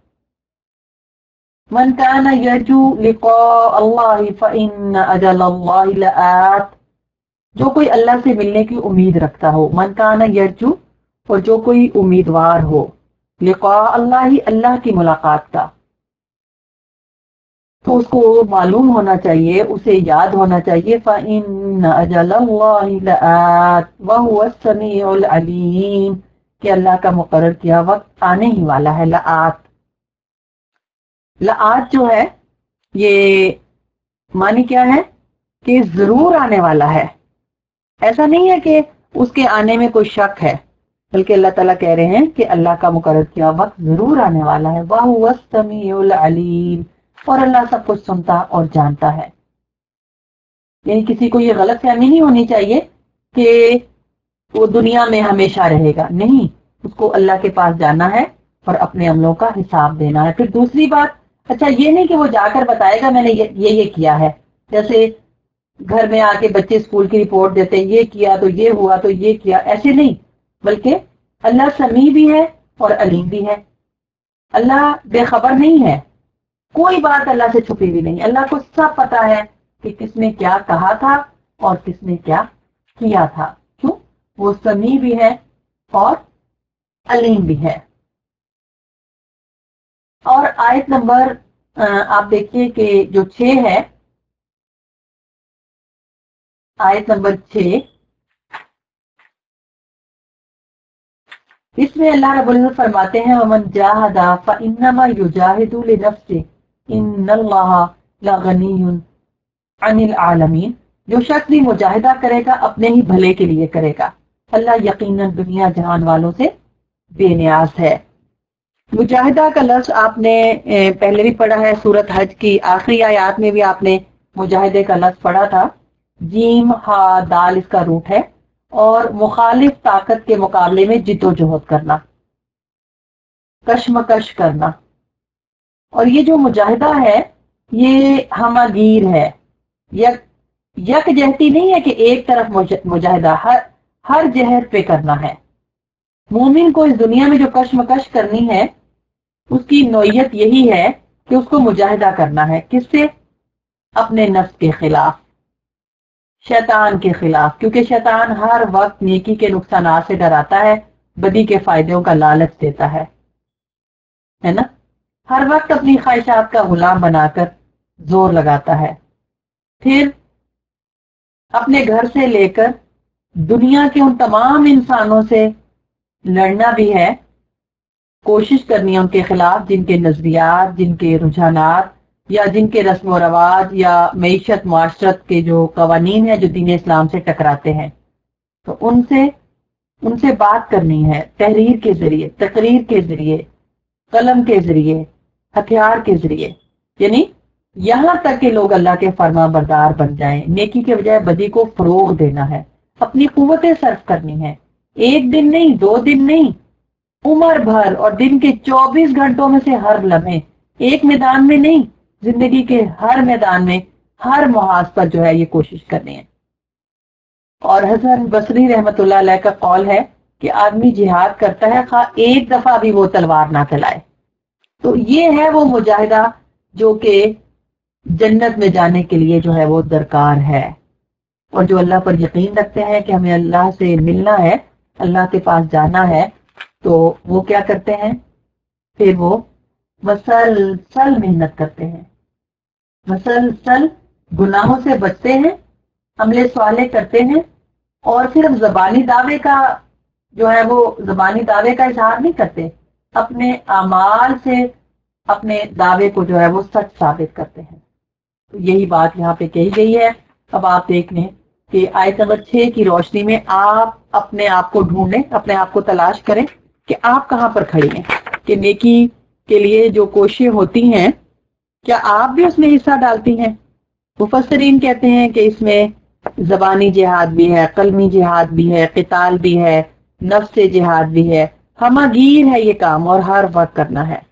S1: من كان يرجو لقاء الله فإن أجل الله لآت. جو کوئی اللہ سے ملنے کی امید رکھتا ہو، من کان یرجو، اور جو کوئی امیدوار ہو لقاء اللہ، اللہ کی ملاقات کا، تو اس کو معلوم ہونا چاہیے، اسے یاد ہونا چاہیے فَإِنَّ أَجَلَ اللَّهِ لَآتٍ وَهُوَ السَّمِيعُ الْعَلِيمُ، کہ اللہ کا مقرر کیا وقت آنے ہی والا ہے۔ لآت لآت جو ہے یہ معنی کیا ہے کہ ضرور آنے والا ہے، ایسا نہیں ہے کہ اس کے آنے میں کوئی شک ہے، بلکہ اللہ تعالیٰ کہہ رہے ہیں کہ اللہ کا مقرر کیا وقت ضرور آنے والا ہے۔ وَهُوَ السَّمِيعُ الْعَلِيمُ، اور اللہ سب کچھ سنتا اور جانتا ہے۔ یعنی کسی کو یہ غلط فہمی نہیں ہونی چاہیے کہ وہ دنیا میں ہمیشہ رہے گا، نہیں، اس کو اللہ کے پاس جانا ہے اور اپنے عملوں کا حساب دینا ہے۔ پھر دوسری بات، اچھا یہ نہیں کہ وہ جا کر بتائے گا میں نے یہ یہ کیا ہے، جیسے گھر میں آ کے بچے اسکول کی رپورٹ دیتے ہیں، یہ کیا تو یہ ہوا تو یہ کیا، ایسے نہیں، بلکہ اللہ سمیع بھی ہے اور علیم بھی ہے۔ اللہ بے خبر نہیں ہے، کوئی بات اللہ سے چھپی بھی نہیں، اللہ کو سب پتا ہے کہ کس نے کیا کہا تھا اور کس نے کیا کیا تھا، کیوں؟ وہ سمیع بھی ہے اور علیم بھی ہے۔ اور آیت نمبر آپ دیکھیے کہ جو چھ ہے، آیت نمبر چھ، اس میں اللہ رب العزت فرماتے ہیں وَمَنْ جَاهَدَ فَإِنَّمَا يُجَاهِدُ لِنَفْسِهِ إِنَّ اللَّهَ لَغَنِيٌّ عَنِ الْعَالَمِينَ، جو شخص بھی مجاہدہ کرے گا اپنے ہی بھلے کے لیے کرے گا، اللہ یقیناً دنیا جہان والوں سے بے نیاز ہے۔ مجاہدہ کا لفظ آپ نے پہلے بھی پڑھا ہے، سورۃ حج کی آخری آیات میں بھی آپ نے مجاہدے کا لفظ پڑھا تھا، جیم ہا دال اس کا روٹ ہے، اور مخالف طاقت کے مقابلے میں جد و جہد کرنا، کشمکش کرنا۔ اور یہ جو مجاہدہ ہے یہ ہمہ گیر ہے، یک یک جہتی نہیں ہے کہ ایک طرف مجاہدہ، ہر ہر جہت پہ کرنا ہے۔ مومن کو اس دنیا میں جو کشمکش کرنی ہے اس کی نوعیت یہی ہے کہ اس کو مجاہدہ کرنا ہے، کس سے؟ اپنے نفس کے خلاف، شیطان کے خلاف، کیونکہ شیطان ہر وقت نیکی کے نقصانات سے ڈراتا ہے، بدی کے فائدوں کا لالچ دیتا ہے ہے نا، ہر وقت اپنی خواہشات کا غلام بنا کر زور لگاتا ہے۔ پھر اپنے گھر سے لے کر دنیا کے ان تمام انسانوں سے لڑنا بھی ہے، کوشش کرنی ہے ان کے خلاف جن کے نظریات، جن کے رجحانات، یا جن کے رسم و رواج یا معیشت معاشرت کے جو قوانین ہیں جو دین اسلام سے ٹکراتے ہیں، تو ان سے ان سے بات کرنی ہے، تحریر کے ذریعے، تقریر کے ذریعے، قلم کے ذریعے، ہتھیار کے ذریعے، یعنی یہاں تک کہ لوگ اللہ کے فرما بردار بن جائیں، نیکی کے بجائے بدی کو فروغ دینا ہے، اپنی قوتیں صرف کرنی ہے، ایک دن نہیں، دو دن نہیں، عمر بھر اور دن کے چوبیس گھنٹوں میں سے ہر لمحے، ایک میدان میں نہیں، زندگی کے ہر میدان میں، ہر محاذ پر جو ہے یہ کوشش کرنی ہے۔ اور حسن بصری رحمت اللہ علیہ کا قول ہے کہ آدمی جہاد کرتا ہے خواہ ایک دفعہ بھی وہ تلوار نہ چلائے۔ تو یہ ہے وہ مجاہدہ جو کہ جنت میں جانے کے لیے جو ہے وہ درکار ہے۔ اور جو اللہ پر یقین رکھتے ہیں کہ ہمیں اللہ سے ملنا ہے، اللہ کے پاس جانا ہے، تو وہ کیا کرتے ہیں؟ پھر وہ مسلسل محنت کرتے ہیں، مسلسل گناہوں سے بچتے ہیں، عمل صالح کرتے ہیں، اور صرف زبانی دعوے کا جو ہے وہ زبانی دعوے کا اظہار نہیں کرتے، اپنے اعمال سے اپنے دعوے کو جو ہے وہ سچ ثابت کرتے ہیں۔ تو یہی بات یہاں پہ کہی گئی ہے۔ اب آپ دیکھ لیں کہ آیت نمبر چھ کی روشنی میں آپ اپنے آپ کو ڈھونڈیں، اپنے آپ کو تلاش کریں کہ آپ کہاں پر کھڑی ہیں، کہ نیکی کے لیے جو کوششیں ہوتی ہیں کیا آپ بھی اس میں حصہ ڈالتی ہیں؟ مفسرین کہتے ہیں کہ اس میں زبانی جہاد بھی ہے، قلمی جہاد بھی ہے، قتال بھی ہے، نفس سے جہاد بھی ہے، ہمہ گیر ہے یہ کام اور ہر وقت کرنا ہے۔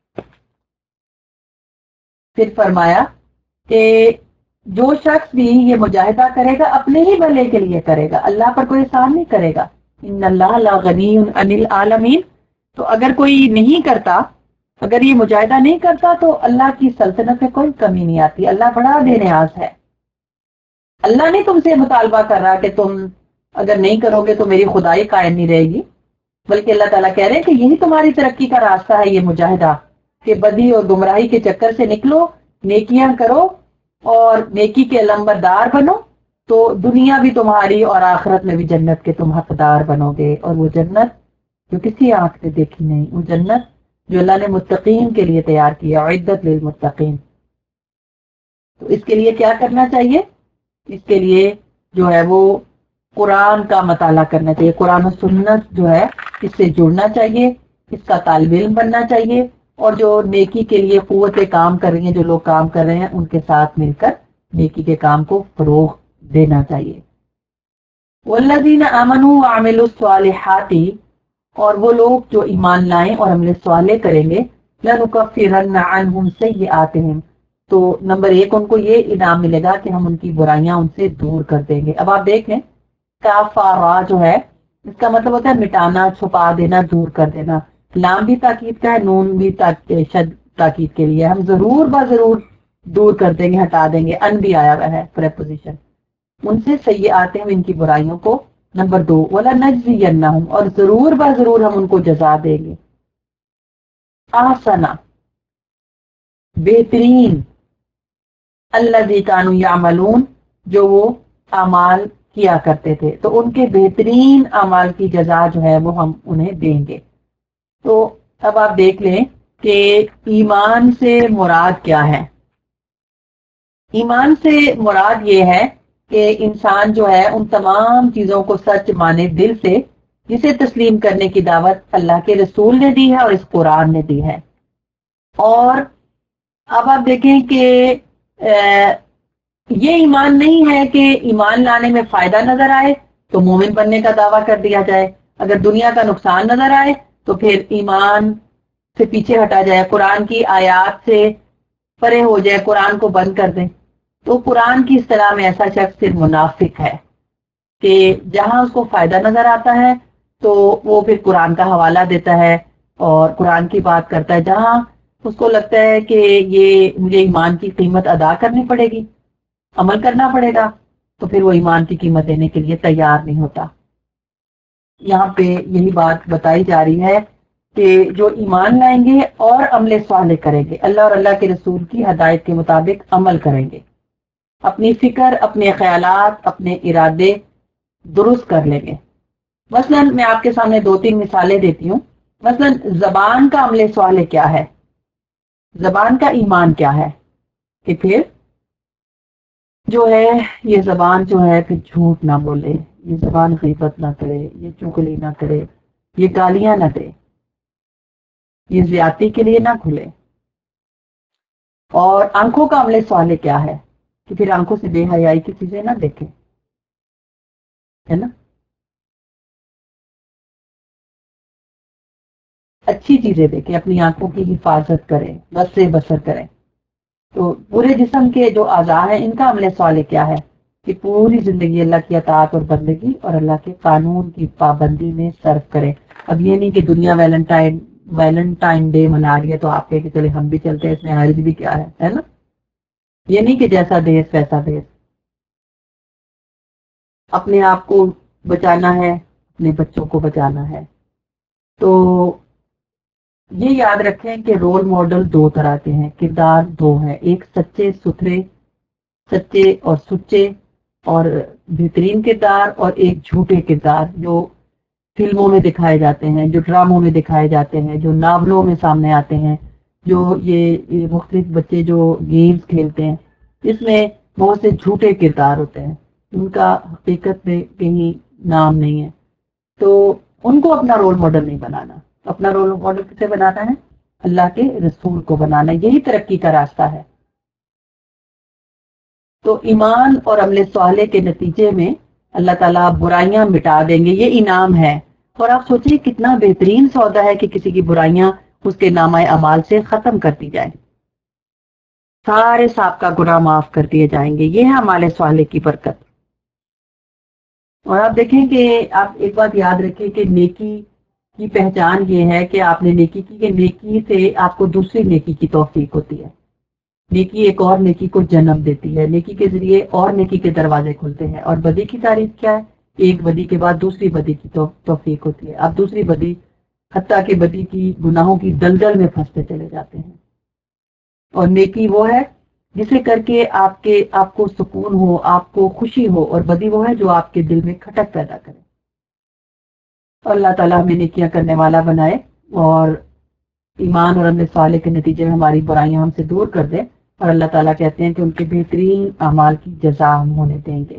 S1: پھر فرمایا کہ جو شخص بھی یہ مجاہدہ کرے گا اپنے ہی بھلے کے لیے کرے گا، اللہ پر کوئی احسان نہیں کرے گا۔ ان اللہ لغنی عن العالمین، تو اگر کوئی نہیں کرتا، اگر یہ مجاہدہ نہیں کرتا تو اللہ کی سلطنت میں کوئی کمی نہیں آتی، اللہ بڑا بے نیاز ہے۔ اللہ نہیں تم سے مطالبہ کر رہا کہ تم اگر نہیں کرو گے تو میری خدائی قائم نہیں رہے گی، بلکہ اللہ تعالیٰ کہہ رہے ہیں کہ یہی تمہاری ترقی کا راستہ ہے، یہ مجاہدہ کہ بدی اور گمراہی کے چکر سے نکلو، نیکیاں کرو اور نیکی کے علمبردار بنو، تو دنیا بھی تمہاری اور آخرت میں بھی جنت کے تم حقدار بنو گے، اور وہ جنت جو کسی آنکھ نے دیکھی نہیں، وہ جنت جو اللہ نے متقین کے لیے تیار کیا، اعدت للمتقین۔ تو اس کے لیے کیا کرنا چاہیے؟ اس کے لیے جو ہے وہ قرآن کا مطالعہ کرنا چاہیے، قرآن و سنت جو ہے اس سے جڑنا چاہیے، اس کا طالب علم بننا چاہیے، اور جو نیکی کے لیے قوتیں کام کر رہی ہیں، جو لوگ کام کر رہے ہیں، ان کے ساتھ مل کر نیکی کے کام کو فروغ دینا چاہیے۔ والذین آمنوا وعملوا الصالحات، اور وہ لوگ جو ایمان لائیں اور عمل صالح کریں گے، لنکفرن عنہم سیئاتہم، تو نمبر ایک ان کو یہ انعام ملے گا کہ ہم ان کی برائیاں ان سے دور کر دیں گے۔ اب آپ دیکھیں کافارا جو ہے اس کا مطلب ہوتا ہے مٹانا، چھپا دینا، دور کر دینا۔ لام بھی تاکید کا ہے، نون بھی شد تاکید کے لیے، ہم ضرور با ضرور دور کر دیں گے، ہٹا دیں گے۔ ان بھی آیا ہوا ہے پریپوزیشن، ان سے سیئات ہیں ان کی برائیوں کو۔ نمبر دو وَلَنَجْزِيَنَّهُمْ، اور ضرور با ضرور ہم ان کو جزا دیں گے۔ آسنا، بہترین، الذی کانوا یعملون، جو وہ اعمال کیا کرتے تھے، تو ان کے بہترین اعمال کی جزا جو ہے وہ ہم انہیں دیں گے۔ تو اب آپ دیکھ لیں کہ ایمان سے مراد کیا ہے۔ ایمان سے مراد یہ ہے کہ انسان جو ہے ان تمام چیزوں کو سچ مانے دل سے، جسے تسلیم کرنے کی دعوت اللہ کے رسول نے دی ہے اور اس قرآن نے دی ہے۔ اور اب آپ دیکھیں کہ یہ ایمان نہیں ہے کہ ایمان لانے میں فائدہ نظر آئے تو مومن بننے کا دعویٰ کر دیا جائے، اگر دنیا کا نقصان نظر آئے تو پھر ایمان سے پیچھے ہٹا جائے، قرآن کی آیات سے پرے ہو جائے، قرآن کو بند کر دیں۔ تو قرآن کی اصطلاح میں ایسا شخص صرف منافق ہے کہ جہاں اس کو فائدہ نظر آتا ہے تو وہ پھر قرآن کا حوالہ دیتا ہے اور قرآن کی بات کرتا ہے، جہاں اس کو لگتا ہے کہ یہ مجھے ایمان کی قیمت ادا کرنی پڑے گی، عمل کرنا پڑے گا، تو پھر وہ ایمان کی قیمت دینے کے لیے تیار نہیں ہوتا۔ یہاں پہ یہی بات بتائی جا رہی ہے کہ جو ایمان لائیں گے اور عمل صالح کریں گے، اللہ اور اللہ کے رسول کی ہدایت کے مطابق عمل کریں گے، اپنی فکر، اپنے خیالات، اپنے ارادے درست کر لیں گے۔ مثلا میں آپ کے سامنے دو تین مثالیں دیتی ہوں۔ مثلا زبان کا عمل صالح کیا ہے، زبان کا ایمان کیا ہے کہ پھر جو ہے یہ زبان جو ہے پھر جھوٹ نہ بولے، یہ زبان غیبت نہ کرے، یہ چغلی نہ کرے، یہ گالیاں نہ دے، یہ زیادتی کے لیے نہ کھلے۔ اور آنکھوں کا عمل صالح کیا ہے کہ پھر آنکھوں سے بے حیائی کی چیزیں نہ دیکھیں، ہے نا، اچھی چیزیں دیکھیں، اپنی آنکھوں کی حفاظت کریں، بس سے بسر کریں۔ تو پورے جسم کے جو اعضاء ہیں ان کا عمل صالح کیا ہے کہ پوری زندگی اللہ کی اطاعت اور بندگی اور اللہ کے قانون کی پابندی میں صرف کریں۔ اب یہ نہیں کہ دنیا ویلنٹائن ویلنٹائن ڈے منا رہی ہے تو آپ کہہ کہ چلے ہم بھی چلتے ہیں، اس میں حرج بھی کیا ہے، ہے نا۔ یہ نہیں کہ جیسا دیس ویسا دیس، اپنے آپ کو بچانا ہے، اپنے بچوں کو بچانا ہے۔ تو یہ یاد رکھیں کہ رول ماڈل دو طرح کے ہیں، کردار دو ہیں، ایک سچے ستھرے سچے اور سچے اور بہترین کردار، اور ایک جھوٹے کردار جو فلموں میں دکھائے جاتے ہیں، جو ڈراموں میں دکھائے جاتے ہیں، جو ناولوں میں سامنے آتے ہیں، جو یہ مختلف بچے جو گیمز کھیلتے ہیں، اس میں بہت سے جھوٹے کردار ہوتے ہیں، ان کا حقیقت میں کہیں نام نہیں ہے۔ تو ان کو اپنا رول ماڈل نہیں بنانا، اپنا رول ماڈل کسے بنانا ہے؟ اللہ کے رسول کو بنانا، یہی ترقی کا راستہ ہے۔ تو ایمان اور عمل صالح کے نتیجے میں اللہ تعالیٰ برائیاں مٹا دیں گے، یہ انعام ہے۔ اور آپ سوچیں کتنا بہترین سودا ہے کہ کسی کی برائیاں اس کے نامہ اعمال سے ختم کر دی جائیں، سارے سابقہ گناہ معاف کر دیے جائیں گے، یہ ہے عمل صالح کی برکت۔ اور آپ دیکھیں کہ آپ ایک بات یاد رکھیں کہ نیکی کی پہچان یہ ہے کہ آپ نے نیکی کی، کہ نیکی سے آپ کو دوسری نیکی کی توفیق ہوتی ہے۔ نیکی ایک اور نیکی کو جنم دیتی ہے، نیکی کے ذریعے اور نیکی کے دروازے کھلتے ہیں۔ اور بدی کی تعریف کیا ہے؟ ایک بدی کے بعد دوسری بدی کی توفیق ہوتی ہے، اب دوسری بدی، حتیٰ کہ بدی کی گناہوں کی دلدل میں پھنستے چلے جاتے ہیں۔ اور نیکی وہ ہے جسے کر کے آپ کے آپ کو سکون ہو، آپ کو خوشی ہو، اور بدی وہ ہے جو آپ کے دل میں کھٹک پیدا کرے۔ اللہ تعالیٰ ہمیں نیکیاں کرنے والا بنائے اور ایمان اور عمل صالح کے نتیجے میں ہماری برائیاں ہم سے دور کر دے۔ اور اللہ تعالیٰ کہتے ہیں کہ ان کے بہترین اعمال کی جزا ہم ہونے دیں گے،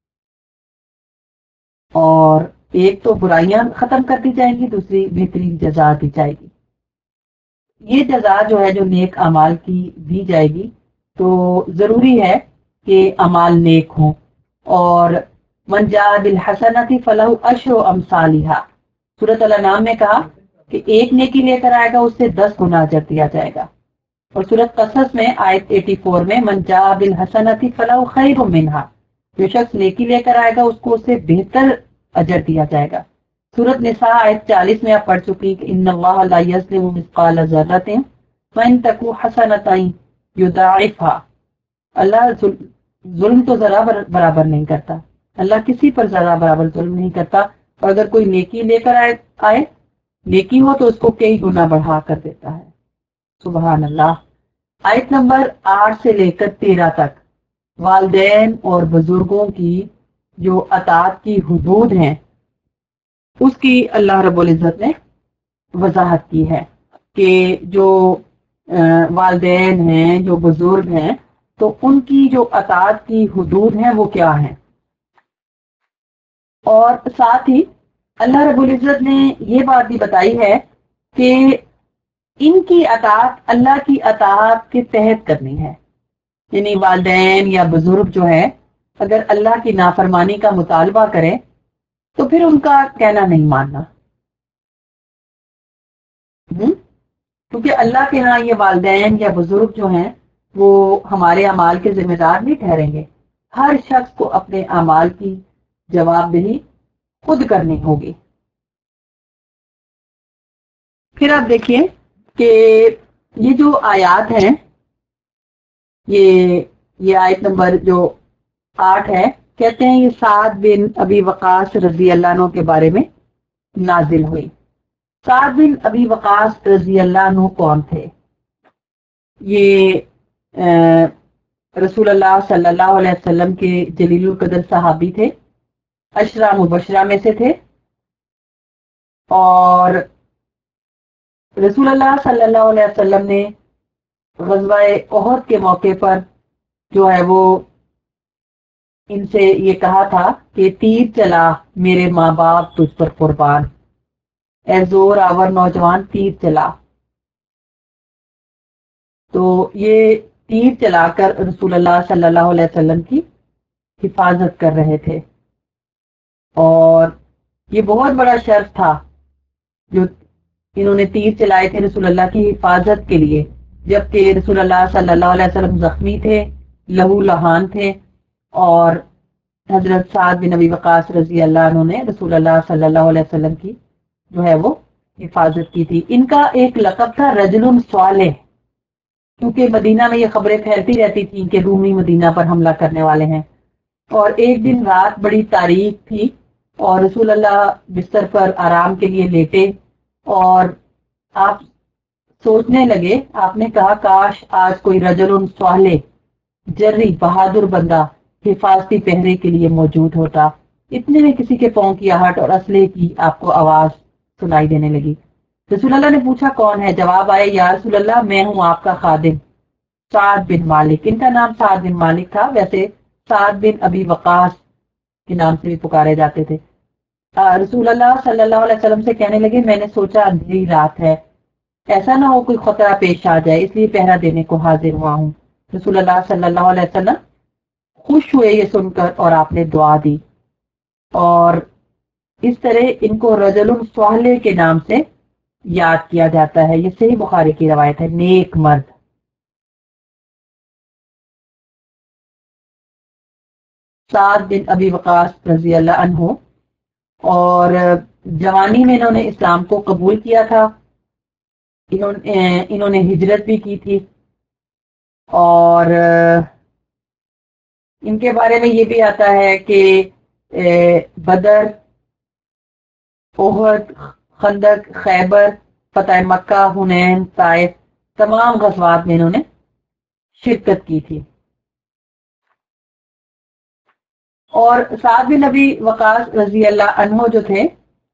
S1: اور ایک تو برائیاں ختم کر دی جائیں گی، دوسری بہترین جزا دی جائے گی۔ یہ جزا جو ہے جو نیک اعمال کی دی جائے گی، تو ضروری ہے کہ اعمال نیک ہوں۔ اور من جاء بالحسنۃ فلہ عشر امثالھا، سورۃ الانعام میں کہا کہ ایک نیکی لے کر آئے گا اس سے دس گنا اجر دیا جائے گا۔ اور سورۃ قصص میں آیت چوراسی میں من جاء بالحسنۃ فلہ خیر منھا، جو شخص نیکی لے کر آئے گا اس کو اس سے بہتر اجر دیا جائے گا۔ سورۃ نساء آیت چالیس میں آپ پڑھ چکی کہ ان اللہ لا یظلم مثقال ذرۃ وان تک حسنۃ یضاعفها، اللہ ظلم تو ذرا برابر نہیں کرتا، اللہ کسی پر ذرا برابر ظلم نہیں کرتا، اور اگر کوئی نیکی لے کر آئے آئے نیکی ہو تو اس کو کئی گنا بڑھا کر دیتا ہے۔ سبحان اللہ۔ آیت نمبر آٹھ سے لے کر تیرہ تک والدین اور بزرگوں کی جو اطاعت کی حدود ہیں اس کی اللہ رب العزت نے وضاحت کی ہے کہ جو والدین ہیں، جو بزرگ ہیں، تو ان کی جو اطاعت کی حدود ہیں وہ کیا ہیں۔ اور ساتھ ہی اللہ رب العزت نے یہ بات بھی بتائی ہے کہ ان کی اطاعت اللہ کی اطاعت کے تحت کرنی ہے، یعنی والدین یا بزرگ جو ہے اگر اللہ کی نافرمانی کا مطالبہ کرے تو پھر ان کا کہنا نہیں ماننا، کیونکہ اللہ کے ہاں یہ والدین یا بزرگ جو ہیں وہ ہمارے اعمال کے ذمہ دار نہیں ٹھہریں گے۔ ہر شخص کو اپنے اعمال کی جواب دہی خود کرنی ہوگی۔ پھر آپ دیکھیے کہ یہ جو آیات ہیں، یہ یہ آیت نمبر جو آٹھ ہے، کہتے ہیں یہ سعد بن ابی وقاص رضی اللہ عنہ کے بارے میں نازل ہوئی۔ سعد بن ابی وقاص رضی اللہ عنہ کون تھے؟ یہ رسول اللہ صلی اللہ علیہ وسلم کے جلیل القدر صحابی تھے، عشرہ مبشرہ میں سے تھے، اور رسول اللہ صلی اللہ علیہ وسلم نے غزوہ احد کے موقع پر جو ہے وہ ان سے یہ کہا تھا کہ تیر چلا میرے ماں باپ تجھ پر قربان، اے زور آور نوجوان تیر چلا۔ تو یہ تیر چلا کر رسول اللہ صلی اللہ علیہ وسلم کی حفاظت کر رہے تھے، اور یہ بہت بڑا شرف تھا جو انہوں نے تیر چلائے تھے رسول اللہ کی حفاظت کے لیے، جبکہ رسول اللہ صلی اللہ علیہ وسلم زخمی تھے، لہو لہان تھے، اور حضرت سعد بن ابی وقاص رضی اللہ عنہ نے رسول اللہ صلی اللہ علیہ وسلم کی جو ہے وہ حفاظت کی تھی۔ ان کا ایک لقب تھا رجل صالح، کیونکہ مدینہ میں یہ خبریں پھیلتی رہتی تھیں کہ رومی مدینہ پر حملہ کرنے والے ہیں۔ اور ایک دن رات بڑی تاریک تھی اور رسول اللہ بستر پر آرام کے لیے لیٹے، اور آپ سوچنے لگے، آپ نے کہا کاش آج کوئی رجل صالح، جری بہادر بندہ حفاظتی پہرے کے لیے موجود ہوتا۔ اتنے میں کسی کے پاؤں کی آہٹ اور اسلحے کی آپ کو آواز سنائی دینے لگی۔ رسول اللہ نے پوچھا کون ہے؟ جواب آیا یا رسول اللہ میں ہوں آپ کا خادم سعد بن مالک۔ ان کا نام سعد بن مالک تھا، ویسے سعد بن ابی وقاص کے نام سے بھی پکارے جاتے تھے۔ رسول اللہ صلی اللہ علیہ وسلم سے کہنے لگے میں نے سوچا اندھیری رات ہے، ایسا نہ ہو کوئی خطرہ پیش آ جائے، اس لیے پہرا دینے کو حاضر ہوا ہوں۔ رسول اللہ صلی اللہ علیہ وسلم خوش ہوئے یہ سن کر، اور آپ نے دعا دی، اور اس طرح ان کو رجل صالح کے نام سے یاد کیا جاتا ہے۔ یہ صحیح بخاری کی روایت ہے، نیک مرد۔ سعد بن ابی وقاص رضی اللہ عنہ، اور جوانی میں انہوں نے اسلام کو قبول کیا تھا، انہوں نے انہوں نے ہجرت بھی کی تھی، اور ان کے بارے میں یہ بھی آتا ہے کہ بدر، احد، خندق، خیبر، فتح مکہ، حنین، طائف، تمام غزوات میں انہوں نے شرکت کی تھی۔ اور سعد بن نبی وقاص رضی اللہ عنہ جو تھے،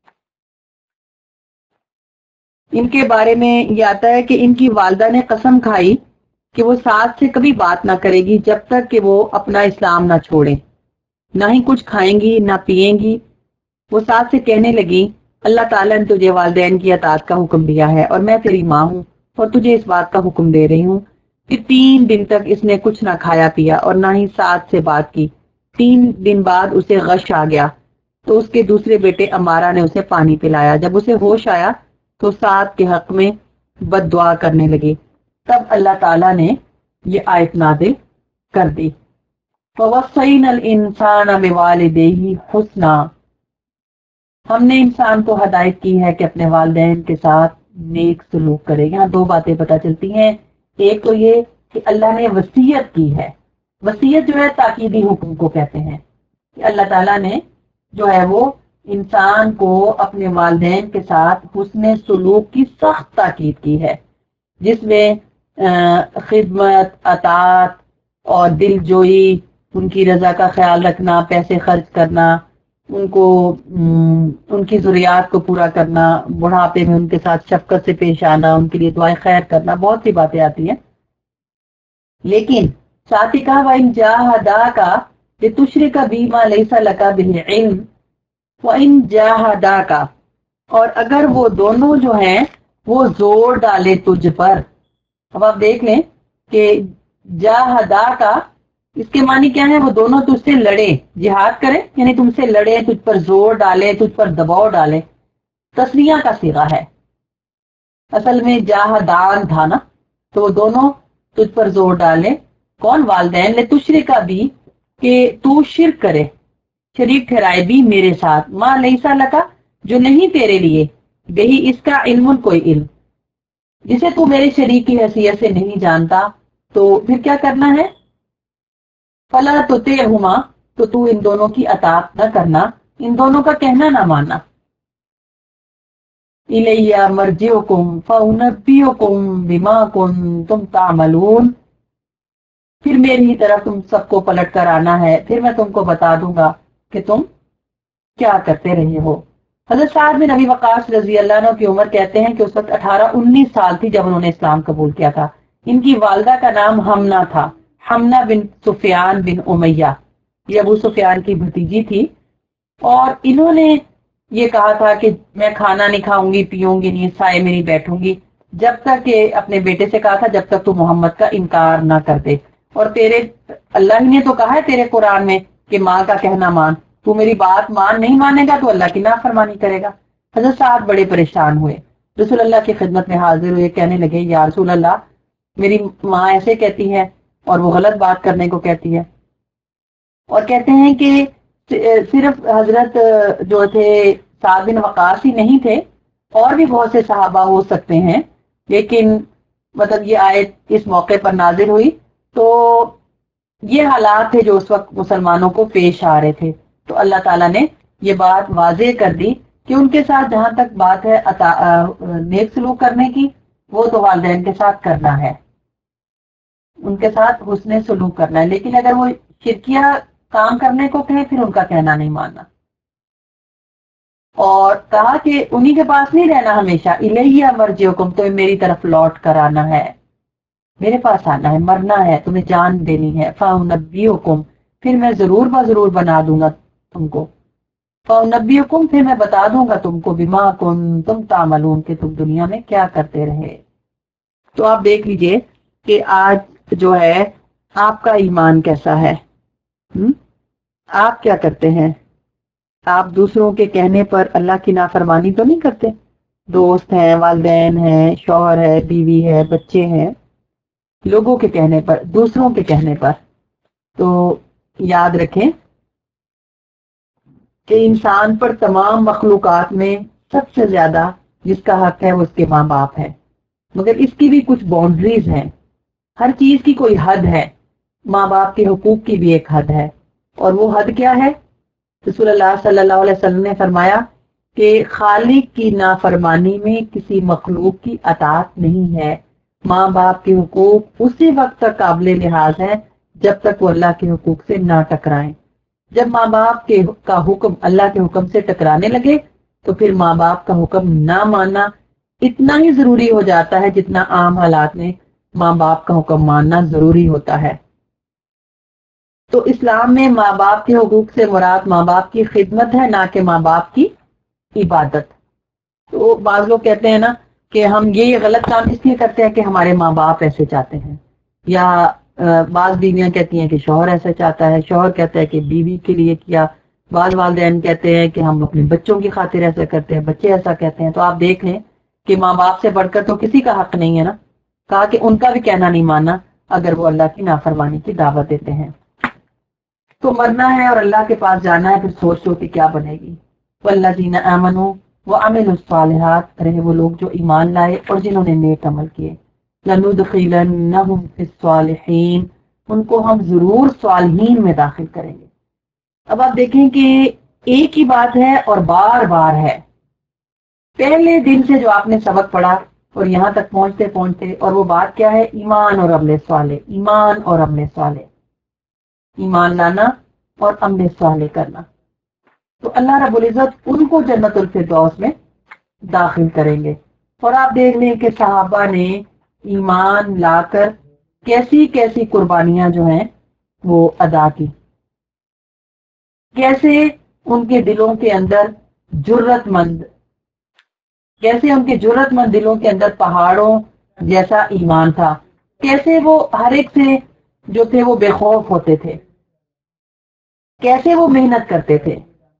S1: ان کے بارے میں یہ آتا ہے کہ ان کی والدہ نے قسم کھائی کہ وہ سعد سے کبھی بات نہ کرے گی جب تک کہ وہ اپنا اسلام نہ چھوڑے، نہ ہی کچھ کھائیں گی نہ پیئیں گی۔ وہ سعد سے کہنے لگی، اللہ تعالیٰ نے تجھے والدین کی اطاعت کا حکم دیا ہے اور میں تیری ماں ہوں اور تجھے اس بات کا حکم دے رہی ہوں کہ تین دن تک اس نے کچھ نہ کھایا پیا اور نہ ہی سعد سے بات کی۔ تین دن بعد اسے غش آ گیا تو اس کے دوسرے بیٹے امارہ نے اسے پانی پلایا۔ جب اسے ہوش آیا تو سعد کے حق میں بد دعا کرنے لگے۔ تب اللہ تعالیٰ نے یہ آیت نازل کر دی، فَوَصَّيْنَا الْإِنسَانَ بِوَالِدَيْهِ حُسْنًا۔ ہم نے انسان کو ہدایت کی ہے کہ اپنے والدین کے ساتھ نیک سلوک کرے۔ یہاں دو باتیں پتہ چلتی ہیں، ایک تو یہ کہ اللہ نے وصیت کی ہے۔ وصیت جو ہے تاکیدی حکم کو کہتے ہیں کہ اللہ تعالیٰ نے جو ہے وہ انسان کو اپنے والدین کے ساتھ حسن سلوک کی سخت تاکید کی ہے، جس میں خدمت، اطاعت اور دل جوئی، ان کی رضا کا خیال رکھنا، پیسے خرچ کرنا، ان کو ان کی ضروریات کو پورا کرنا، بڑھاپے میں ان کے ساتھ شفقت سے پیش آنا، ان کے لیے دعائیں خیر کرنا، بہت سی باتیں آتی ہیں۔ لیکن ساتھ ہی کہا وَإِن جَاهَدَاكَ لِتُشْرِكَ بِي مَا لَيْسَ لَكَ بِهِ عِلْمٌ وَإِن جَاهَدَاكَ، اور اگر وہ دونوں جو ہیں وہ زور ڈالے تجھ پر۔ اب آپ دیکھ لیں کہ جَاهَدَاكَ اس کے معنی کیا ہے؟ وہ دونوں تجھ سے لڑے، جہاد کریں یعنی تم سے لڑے، تجھ پر زور ڈالے، تجھ پر دباؤ ڈالے۔ تسنیہ کا صیغہ ہے، اصل میں جاہدان تھا نا، تو وہ دونوں تجھ پر زور ڈالے۔ کون؟ والدین، لتشرکا بھی، کہ تو شرک کرے، شریک ٹھہرائے بھی میرے ساتھ، ماں لیسا لکا، جو نہیں تیرے لیے، بہی اس کا علم، کوئی علم، جسے تو میرے شریک کی حیثیت سے نہیں جانتا، تو پھر کیا کرنا ہے؟ فلا تطیعہما، تو تو ان دونوں کی اطاعت نہ کرنا، ان دونوں کا کہنا نہ ماننا۔ الیہ مرجعکم فانبئکم بما کنتم تعملون، پھر میری ہی طرف تم سب کو پلٹ کر آنا ہے، پھر میں تم کو بتا دوں گا کہ تم کیا کرتے رہے ہو۔ حضرت سعد بن ابی وقاص رضی اللہ عنہ کی عمر کہتے ہیں کہ اس وقت اٹھارہ انیس سال تھی جب انہوں نے اسلام قبول کیا تھا۔ ان کی والدہ کا نام حمنہ تھا، حمنہ بن سفیان بن امیہ، یہ ابو سفیان کی بھتیجی تھی، اور انہوں نے یہ کہا تھا کہ میں کھانا نہیں کھاؤں گی، پیوں گی نہیں، سائے میں نہیں بیٹھوں گی جب تک کہ اپنے بیٹے سے کہا تھا جب تک تو محمد کا انکار نہ کر دے، اور تیرے اللہ ہی نے تو کہا ہے تیرے قرآن میں کہ ماں کا کہنا مان، تو میری بات مان نہیں مانے گا تو اللہ کی نافرمانی کرے گا۔ حضرت صاحب بڑے پریشان ہوئے، رسول اللہ کی خدمت میں حاضر ہوئے، کہنے لگے یا رسول اللہ میری ماں ایسے کہتی ہے اور وہ غلط بات کرنے کو کہتی ہے، اور کہتے ہیں کہ صرف حضرت جو تھے سعد بن وقاص ہی نہیں تھے، اور بھی بہت سے صحابہ ہو سکتے ہیں، لیکن مطلب یہ آیت اس موقع پر نازل ہوئی تو یہ حالات تھے جو اس وقت مسلمانوں کو پیش آ رہے تھے، تو اللہ تعالیٰ نے یہ بات واضح کر دی کہ ان کے ساتھ جہاں تک بات ہے نیک سلوک کرنے کی، وہ تو والدین کے ساتھ کرنا ہے، ان کے ساتھ حسن سلوک کرنا ہے، لیکن اگر وہ شرکیہ کام کرنے کو کہیں پھر ان کا کہنا نہیں ماننا۔ اور کہا کہ انہی کے پاس نہیں رہنا ہمیشہ، الیہ مرجعکم، تو میری طرف لوٹ کر آنا ہے، میرے پاس آنا ہے، مرنا ہے، تمہیں جان دینی ہے، فَأُنَبِّئُكُمْ، پھر میں ضرور بضرور بنا دوں گا تم کو، فَأُنَبِّئُكُمْ، پھر میں بتا دوں گا تم کو، بِمَا كُنتُمْ تَعْمَلُونَ، کہ تم دنیا میں کیا کرتے رہے۔ تو آپ دیکھ لیجئے کہ آج جو ہے آپ کا ایمان کیسا ہے، ہم؟ آپ کیا کرتے ہیں؟ آپ دوسروں کے کہنے پر اللہ کی نافرمانی تو نہیں کرتے؟ دوست ہیں، والدین ہیں، شوہر ہے، بیوی ہے، بچے ہیں، لوگوں کے کہنے پر، دوسروں کے کہنے پر، تو یاد رکھیں کہ انسان پر تمام مخلوقات میں سب سے زیادہ جس کا حق ہے وہ اس کے ماں باپ ہے، مگر اس کی بھی کچھ باؤنڈریز ہیں۔ ہر چیز کی کوئی حد ہے، ماں باپ کے حقوق کی بھی ایک حد ہے، اور وہ حد کیا ہے؟ رسول اللہ صلی اللہ علیہ وسلم نے فرمایا کہ خالق کی نافرمانی میں کسی مخلوق کی اطاعت نہیں ہے۔ ماں باپ کے حقوق اسی وقت تک قابل لحاظ ہیں جب تک وہ اللہ کے حقوق سے نہ ٹکرائیں۔ جب ماں باپ کے کا حکم اللہ کے حکم سے ٹکرانے لگے تو پھر ماں باپ کا حکم نہ ماننا اتنا ہی ضروری ہو جاتا ہے جتنا عام حالات میں ماں باپ کا حکم ماننا ضروری ہوتا ہے۔ تو اسلام میں ماں باپ کے حقوق سے مراد ماں باپ کی خدمت ہے، نہ کہ ماں باپ کی عبادت۔ تو بعض لوگ کہتے ہیں نا کہ ہم یہ غلط کام اس لیے کرتے ہیں کہ ہمارے ماں باپ ایسے چاہتے ہیں، یا بعض بیویاں کہتی ہیں کہ شوہر ایسا چاہتا ہے، شوہر کہتا ہے کہ بیوی کے لیے کیا، بعض والدین کہتے ہیں کہ ہم اپنے بچوں کی خاطر ایسا کرتے ہیں، بچے ایسا کہتے ہیں۔ تو آپ دیکھ لیں کہ ماں باپ سے بڑھ کر تو کسی کا حق نہیں ہے نا، کہا کہ ان کا بھی کہنا نہیں ماننا اگر وہ اللہ کی نافرمانی کی دعوت دیتے ہیں۔ تو مرنا ہے اور اللہ کے پاس جانا ہے، پھر سوچ لو کہ کیا بنے گی۔ والذین آمنوا وعملوا الصالحات، رہے وہ لوگ جو ایمان لائے اور جنہوں نے نیک عمل کیے۔ لندخلنہم فی الصالحین، ان کو ہم ضرور صالحین میں داخل کریں گے۔ اب آپ دیکھیں کہ ایک ہی بات ہے اور بار بار ہے۔ پہلے دن سے جو آپ نے سبق پڑھا اور یہاں تک پہنچتے پہنچتے، اور وہ بات کیا ہے؟ ایمان اور عمل صالح، ایمان اور عمل صالح، ایمان لانا اور عمل صالح کرنا۔ تو اللہ رب العزت ان کو جنت الفردوس میں داخل کریں گے۔ اور آپ دیکھ لیں کہ صحابہ نے ایمان لا کر کیسی کیسی قربانیاں جو ہیں وہ ادا کی، کیسے ان کے دلوں کے اندر جرت مند کیسے ان کے جرت مند دلوں کے اندر پہاڑوں جیسا ایمان تھا، کیسے وہ ہر ایک سے جو تھے وہ بے خوف ہوتے تھے، کیسے وہ محنت کرتے تھے۔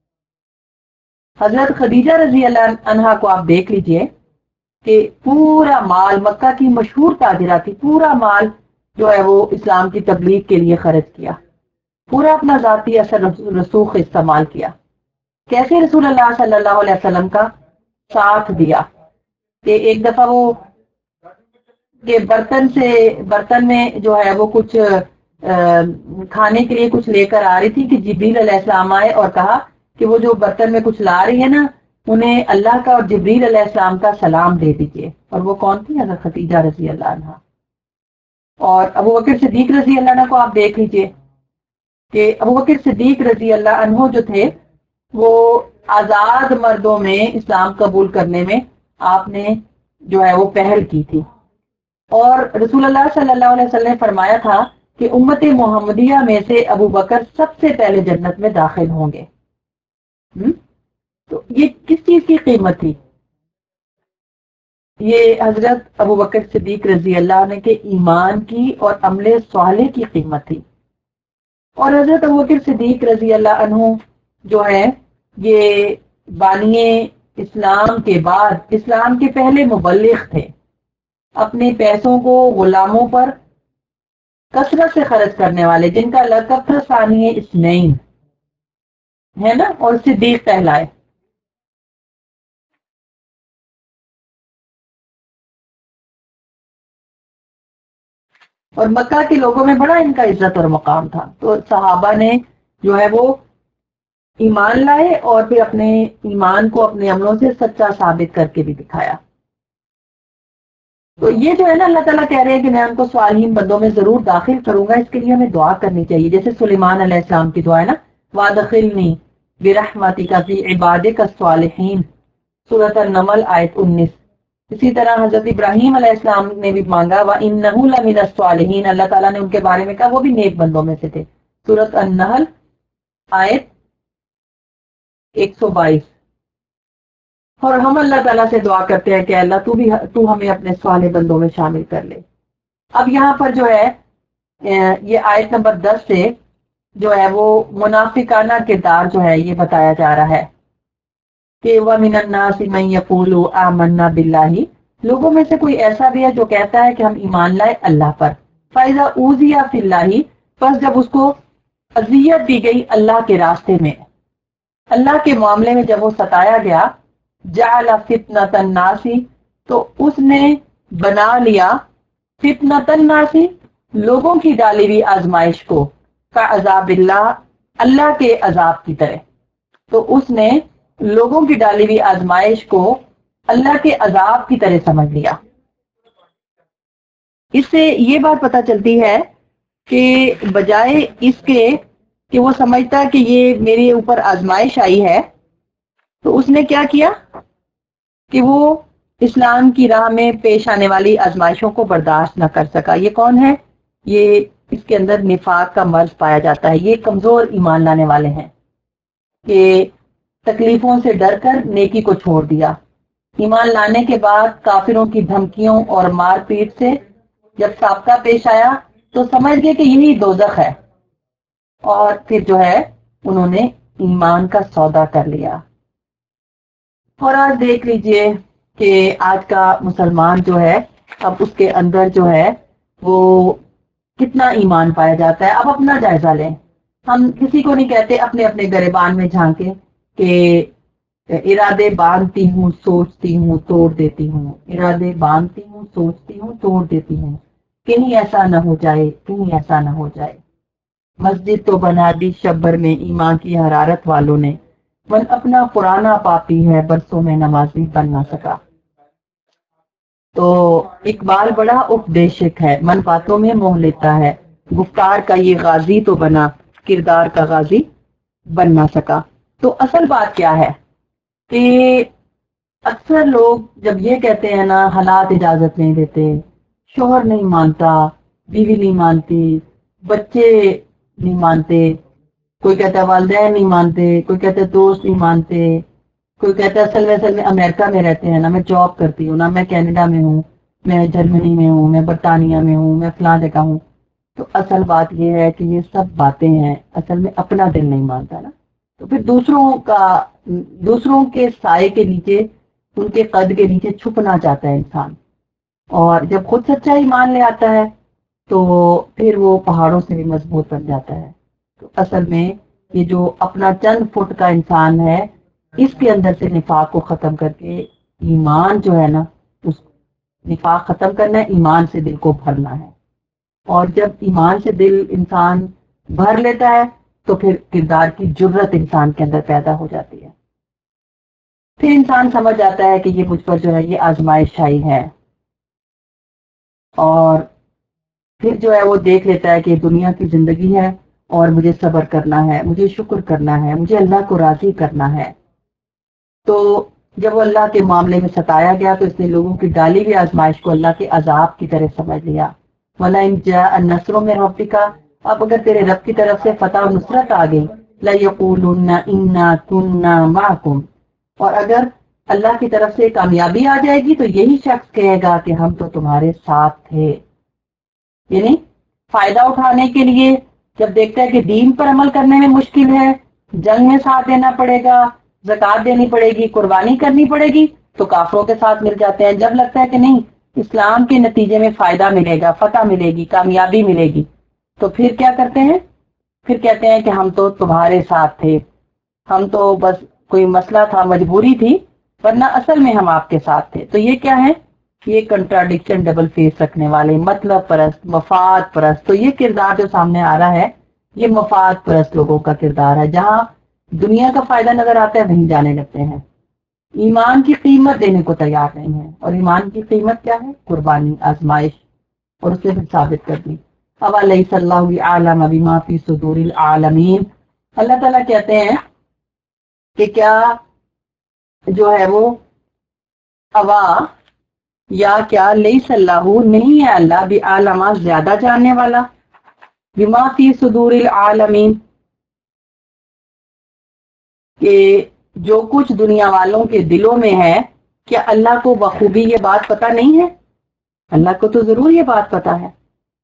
S1: حضرت خدیجہ رضی اللہ عنہا کو آپ دیکھ لیجئے کہ پورا مال، مکہ کی مشہور تاجرہ تھی، پورا مال جو ہے وہ اسلام کی تبلیغ کے لیے خرچ کیا، پورا اپنا ذاتی اثر رسوخ استعمال کیا، کیسے رسول اللہ صلی اللہ علیہ وسلم کا ساتھ دیا کہ ایک دفعہ وہ کہ برتن سے برتن میں جو ہے وہ کچھ کھانے کے لیے کچھ لے کر آ رہی تھی کہ جبریل علیہ السلام آئے اور کہا کہ وہ جو برتن میں کچھ لا رہی ہے نا، انہیں اللہ کا اور جبریل علیہ السلام کا سلام دے دیجیے۔ اور وہ کون تھی؟ حضرت خدیجہ رضی اللہ عنہا۔ اور ابو بکر صدیق رضی اللہ عنہ کو آپ دیکھ لیجیے کہ ابو بکر صدیق رضی اللہ عنہ جو تھے وہ آزاد مردوں میں اسلام قبول کرنے میں آپ نے جو ہے وہ پہل کی تھی، اور رسول اللہ صلی اللہ علیہ وسلم نے فرمایا تھا کہ امت محمدیہ میں سے ابو بکر سب سے پہلے جنت میں داخل ہوں گے۔ تو یہ کس چیز کی قیمت تھی؟ یہ حضرت ابو بکر صدیق رضی اللہ عنہ کے ایمان کی اور عمل صالح کی قیمت تھی۔ اور حضرت ابو بکر صدیق رضی اللہ عنہ جو ہے یہ بانی اسلام کے بعد اسلام کے پہلے مبلغ تھے، اپنے پیسوں کو غلاموں پر کثرت سے خرچ کرنے والے، جن کا لقب تھا ثانی اثنین، ہے نا، اور صدیق کہلائے۔ اور مکہ کے لوگوں میں بڑا ان کا عزت اور مقام تھا۔ تو صحابہ نے جو ہے وہ ایمان لائے اور پھر اپنے ایمان کو اپنے عملوں سے سچا ثابت کر کے بھی دکھایا۔ تو یہ جو ہے نا اللہ تعالیٰ کہہ رہے ہیں کہ میں ان کو صالحین بندوں میں ضرور داخل کروں گا، اس کے لیے ہمیں دعا کرنی چاہیے، جیسے سلیمان علیہ السلام کی دعا ہے نا، وَادْخِلْنِي بِرَحْمَتِكَ فِي عِبَادِكَ الصَّالِحِينَ، سورۃ النمل آیت انیس۔ اسی طرح حضرت ابراہیم علیہ السلام نے بھی مانگا وَإِنَّهُ لَمِنَ الصَّالِحِينَ، اللہ تعالیٰ نے ان کے بارے میں کہا وہ بھی نیک بندوں میں سے تھے، سورۃ النحل آیت ایک سو بائیس۔ اور ہم اللہ تعالیٰ سے دعا کرتے ہیں کہ اللہ تو بھی تو ہمیں اپنے صالح بندوں میں شامل کر لے۔ اب یہاں پر جو ہے یہ آیت نمبر دس سے جو ہے وہ منافقانہ کردار جو ہے یہ بتایا جا رہا ہے کہ وَمِنَ النَّاسِ مَن يَقُولُ آمَنَّا بِاللَّهِ، لوگوں میں سے کوئی ایسا بھی ہے جو کہتا ہے کہ ہم ایمان لائے اللہ پر، فَإِذَا أُوذِيَ فِي اللَّهِ، پس جب اس کو اذیت دی گئی اللہ کے راستے میں، اللہ کے معاملے میں جب وہ ستایا گیا، جعل فتنة الناس، تو اس نے بنا لیا فتنة الناس، लोगों की डाली हुई आजमाइश को का अजाब बिल्लाह, अल्लाह के अजाब की तरह। तो उसने लोगों की डाली हुई आजमाइश को अल्लाह के अजाब की तरह समझ लिया। इससे ये बात पता चलती है कि बजाय इसके कि वो समझता कि ये मेरे ऊपर आजमाइश आई है, तो उसने क्या किया कि वो इस्लाम की राह में पेश आने वाली आजमाइशों को बर्दाश्त न कर सका। ये कौन है? ये इसके अंदर निफाक का मर्ज पाया जाता है। ये कमजोर ईमान लाने वाले हैं कि तकलीफों से डरकर नेकी को छोड़ दिया। ईमान लाने के बाद काफिरों की धमकियों और मारपीट से जब साबका पेश आया तो समझ गए कि यही दोजख है, और फिर जो है उन्होंने ईमान का सौदा कर लिया। और आज देख लीजिए कि आज का मुसलमान जो है, अब उसके अंदर जो है वो कितना ईमान पाया जाता है। अब अपना जायजा लें। हम किसी को नहीं कहते अपने अपने गिरबान में झांके कि इरादे बांधती हूँ, सोचती हूँ, तोड़ देती हूँ, इरादे बांधती हूँ, सोचती हूँ, तोड़ देती हूँ, कहीं ऐसा न हो जाए, कहीं ऐसा न हो जाए। मस्जिद तो बना दी शब्बर में ईमान की हरारत वालों ने, मन अपना पुराना पापी है, बरसों में नमाजी बन ना सका। तो इकबाल बड़ा उपदेशक है, मन बातों में मोह लेता है, गुफ्तार का ये गाजी तो बना, किरदार का गाजी बन ना सका। तो असल बात क्या है कि अक्सर लोग जब ये कहते हैं ना, हालात इजाजत नहीं देते, शोहर नहीं मानता, बीवी नहीं मानती, बच्चे नहीं मानते, कोई कहता है वालिदैन नहीं मानते, कोई कहता है दोस्त नहीं मानते, कोई कहता है असल में असल में अमेरिका में रहते हैं ना, मैं जॉब करती हूँ ना, मैं कनाडा में हूँ, मैं जर्मनी में हूँ, मैं बरतानिया में हूँ, मैं फलां जगह हूँ। तो असल बात ये है कि ये सब बातें हैं, असल में अपना दिल नहीं मानता ना। तो फिर दूसरों का दूसरों के साए के नीचे, उनके कद के नीचे छुपना चाहता है इंसान, और जब खुद सच्चा ईमान ले आता है तो फिर वो पहाड़ों से भी मजबूत बन जाता है। तो असल में ये जो अपना चंद फुट का इंसान है, इसके अंदर से निफाक को खत्म करके ईमान जो है ना, उस निफाक खत्म करना है, ईमान से दिल को भरना है। और जब ईमान से दिल इंसान भर लेता है तो फिर किरदार की जुर्रत इंसान के अंदर पैदा हो जाती है। फिर इंसान समझ जाता है कि ये मुझ पर जो है ये आजमाइश आई है, और फिर जो है वो देख लेता है कि दुनिया की जिंदगी है और मुझे सब्र करना है, मुझे शुक्र करना है, मुझे अल्लाह को राजी करना है। तो जब वो अल्लाह के मामले में सताया गया तो इसने लोगों की डाली हुई आजमाइश को अल्लाह के अजाब की तरह समझ लिया। वला इन जाअ नस्रुम मिन रब्बिका, अब अगर तेरे रब की तरफ से फतह और नुसरत आ गई, ला यक़ूलुन्ना इन्ना कुन्ना माकुम, और अगर अल्लाह की तरफ से कामयाबी आ जाएगी तो यही शख्स कहेगा कि हम तो तुम्हारे साथ थे। यानी फायदा उठाने के लिए जब देखता है कि दीन पर अमल करने में मुश्किल है, जंग में साथ देना पड़ेगा, ज़कात देनी पड़ेगी, कुर्बानी करनी पड़ेगी, तो काफिरों के साथ मिल जाते हैं। जब लगता है कि नहीं, इस्लाम के नतीजे में फायदा मिलेगा, फतह मिलेगी, कामयाबी मिलेगी, तो फिर क्या करते हैं? फिर कहते हैं कि हम तो तुम्हारे साथ थे, हम तो बस कोई मसला था, मजबूरी थी, वरना असल में हम आपके साथ थे। तो ये क्या है? ये कंट्राडिक्शन, डबल फेस रखने वाले, मतलब परस्त, मफाद परस्त। तो ये किरदार जो सामने आ रहा है, ये मफाद परस्त लोगों का किरदार है। जहां दुनिया का फायदा नजर आता है वहीं जाने लगते हैं, ईमान की कीमत देने को तैयार नहीं है। और ईमान की कीमत क्या है? कुर्बानी, आजमाइश, और उसे फिर साबित कर दी। अब अलैहिस्सलाहु आलम बिमा फी सुदूरिल आलमीन, अल्लाह ताला कहते हैं कि क्या जो है वो अवा, या क्या लैसल्लाहु, नहीं है अल्लाह भी आलमा, ज्यादा जानने वाला, बिमा फी सुदूरिल आलमीन, कि जो कुछ दुनिया वालों के दिलों में है, क्या अल्लाह को बखूबी ये बात पता नहीं है? अल्लाह को तो जरूर ये बात पता है।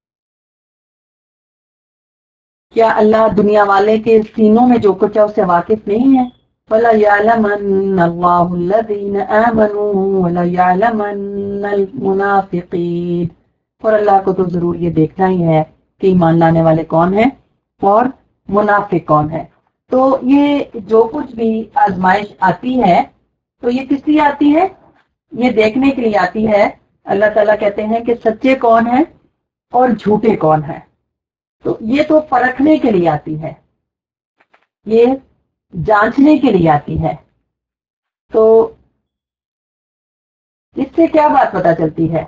S1: क्या अल्लाह दुनिया वाले के सीनों में जो कुछ है उससे वाकिफ नहीं है? वला यअलमन्नल्लाहु अल्लज़ीना आमनू वला यअलमन्नल मुनाफिकीन, और अल्लाह को तो जरूर ये देखना ही है कि ईमान लाने वाले कौन है और मुनाफिक कौन है। तो ये जो कुछ भी आजमाइश आती है, तो ये किस लिए आती है? ये देखने के लिए आती है। अल्लाह ताला कहते हैं कि सच्चे कौन है और झूठे कौन हैं। तो ये तो परखने के लिए आती है, ये जांचने के लिए आती है। तो इससे क्या बात पता चलती है?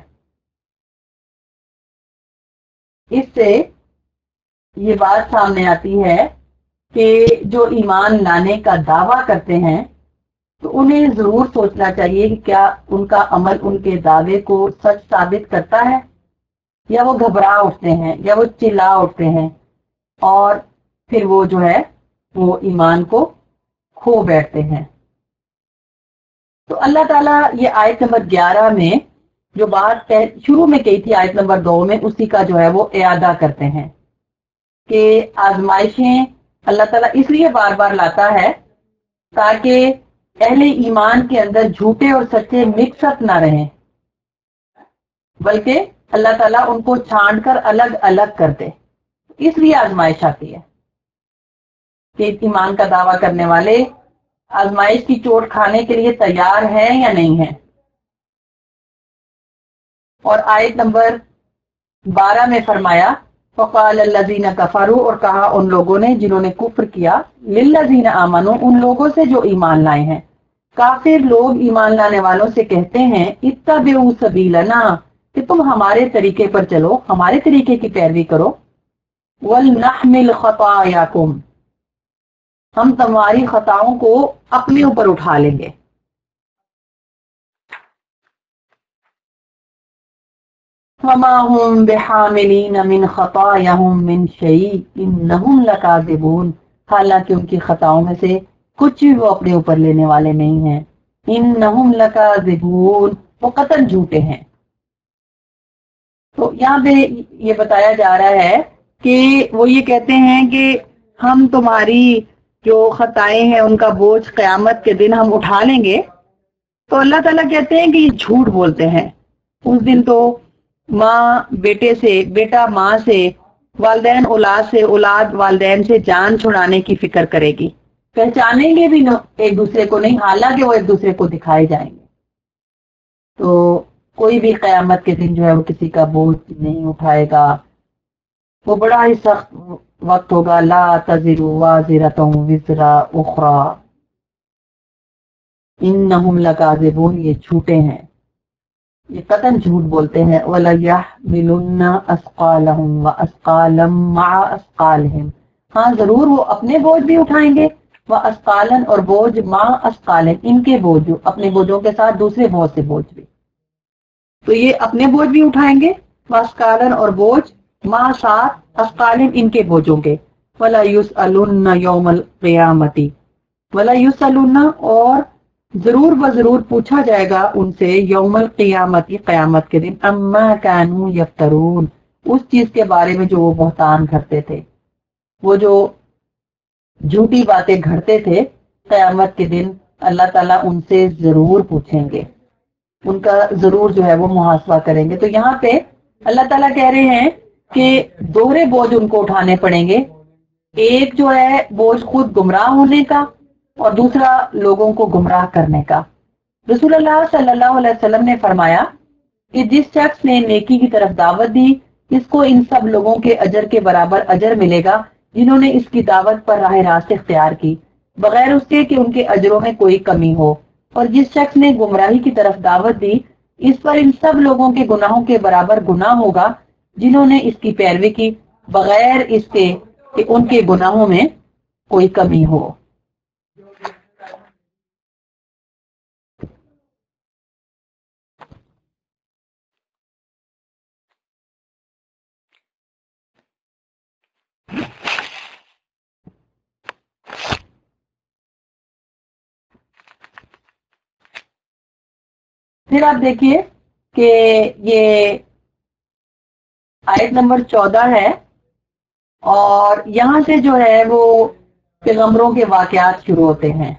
S1: इससे ये बात सामने आती है कि जो ईमान लाने का दावा करते हैं तो उन्हें जरूर सोचना चाहिए कि क्या उनका अमल उनके दावे को सच साबित करता है, या वो घबरा उठते हैं, या वो चिल्ला उठते हैं और फिर वो जो है वो ईमान को खो बैठते हैं। तो अल्लाह ताला ये आयत नंबर ग्यारह में जो बात शुरू में कही थी आयत नंबर दो में, उसी का जो है वो इयादा करते हैं कि आजमाइशें अल्लाह ताला इसलिए बार बार लाता है ताकि अहले ईमान के अंदर झूठे और सच्चे मिक्सअप ना रहें, बल्कि अल्लाह ताला उनको छांट कर अलग अलग कर दे। इसलिए आजमाइश आती है कि ईमान का दावा करने वाले आजमाइश की चोट खाने के लिए तैयार हैं या नहीं है। और आयत नंबर बारह में फरमाया फ़क़ाल अल्लज़ीना कफ़रू, और कहा उन लोगों ने जिन्होंने कुफ्र किया, लिल्लज़ीना आमनू, उन लोगों से जो ईमान लाए हैं। काफिर लोग ईमान लाने वालों से कहते हैं इत्तबिऊ सबीलना, कि तुम हमारे तरीके पर चलो, हमारे तरीके की पैरवी करो। वल नहमिल खतायाकुम, हम तुम्हारी खताओं को अपने ऊपर उठा लेंगे। वमा हुम बिहामिलीन मिन खतायाहुम मिन शै इन्नहुम लकाज़िबून, हालांकि उनकी खताओं में से कुछ भी वो अपने ऊपर लेने वाले नहीं हैं। इन्नहुम लकाज़िबून, वो कतई झूठे हैं। तो यहाँ पे ये बताया जा रहा है कि वो ये कहते हैं कि हम तुम्हारी जो खताएं हैं उनका बोझ क़यामत के दिन हम उठा लेंगे। तो अल्लाह ताला कहते हैं कि ये झूठ बोलते हैं। उस दिन तो माँ बेटे से, बेटा माँ से, वालदैन औलाद से, औलाद वालदैन से जान छुड़ाने की फिक्र करेगी। पहचानेंगे भी न एक दूसरे को नहीं, हालांकि वो एक दूसरे को दिखाए जाएंगे। तो कोई भी क़यामत के दिन जो है वो किसी का बोझ नहीं उठाएगा। वो बड़ा ही सख्त वक्त होगा। ला तज़िरु वाज़िरतुन विज़रा उख़रा इन्नहुम लकाज़िबून, ये झूठे हैं, ये कतई झूठ बोलते हैं। वला यहमिलुन्ना अस्क़ालहुम व अस्क़ालम मअ अस्क़ालिहिम, हाँ जरूर वो अपने बोझ भी उठाएंगे, व अस्क़ालन, और बोझ, मअ अस्क़ालिहिम, इनके बोझ, अपने बोझों के साथ दूसरे बोझ से बोझ भी। तो ये अपने बोझ भी उठाएंगे, अस्क़ालन, और बोझ, मा साथ अस्क़ालिन, इनके बोझों के। वला युसअलुन्ना यौमल क़ियामती, वला युसअलुन्ना, और जरूर व जरूर पूछा जाएगा उनसे यौमल क़ियामती, क़यामत के दिन, अम्मा कानू यफ्तरून, उस चीज के बारे में जो वो बहतान करते थे, वो जो झूठी बातें घड़ते थे। क़यामत के दिन अल्लाह ताला उनसे जरूर पूछेंगे, उनका जरूर जो है वो मुहासबा करेंगे। तो यहाँ पे अल्लाह ताला कह रहे हैं कि दोहरे बोझ उनको उठाने पड़ेंगे। एक जो है बोझ खुद गुमराह होने का, और दूसरा लोगों को गुमराह करने का। रसूलुल्लाह सल्लल्लाहु अलैहि वसल्लम ने फरमाया कि जिस शख्स ने नेकी की तरफ दावत दी, इसको इन सब लोगों के अजर के बराबर अजर मिलेगा जिन्होंने इसकी दावत पर राह रास्त इख्तियार की, बगैर उसके कि उनके अजरों में कोई कमी हो। और जिस शख्स ने गुमराही की तरफ दावत दी, इस पर इन सब लोगों के गुनाहों के बराबर गुनाह होगा जिन्होंने इसकी पैरवी की, बगैर इसके कि उनके गुनाहों में कोई कमी हो। फिर आप देखिए कि ये आयत नंबर चौदह है, और यहां से जो है वो पैगंबरों के वाकयात शुरू होते हैं।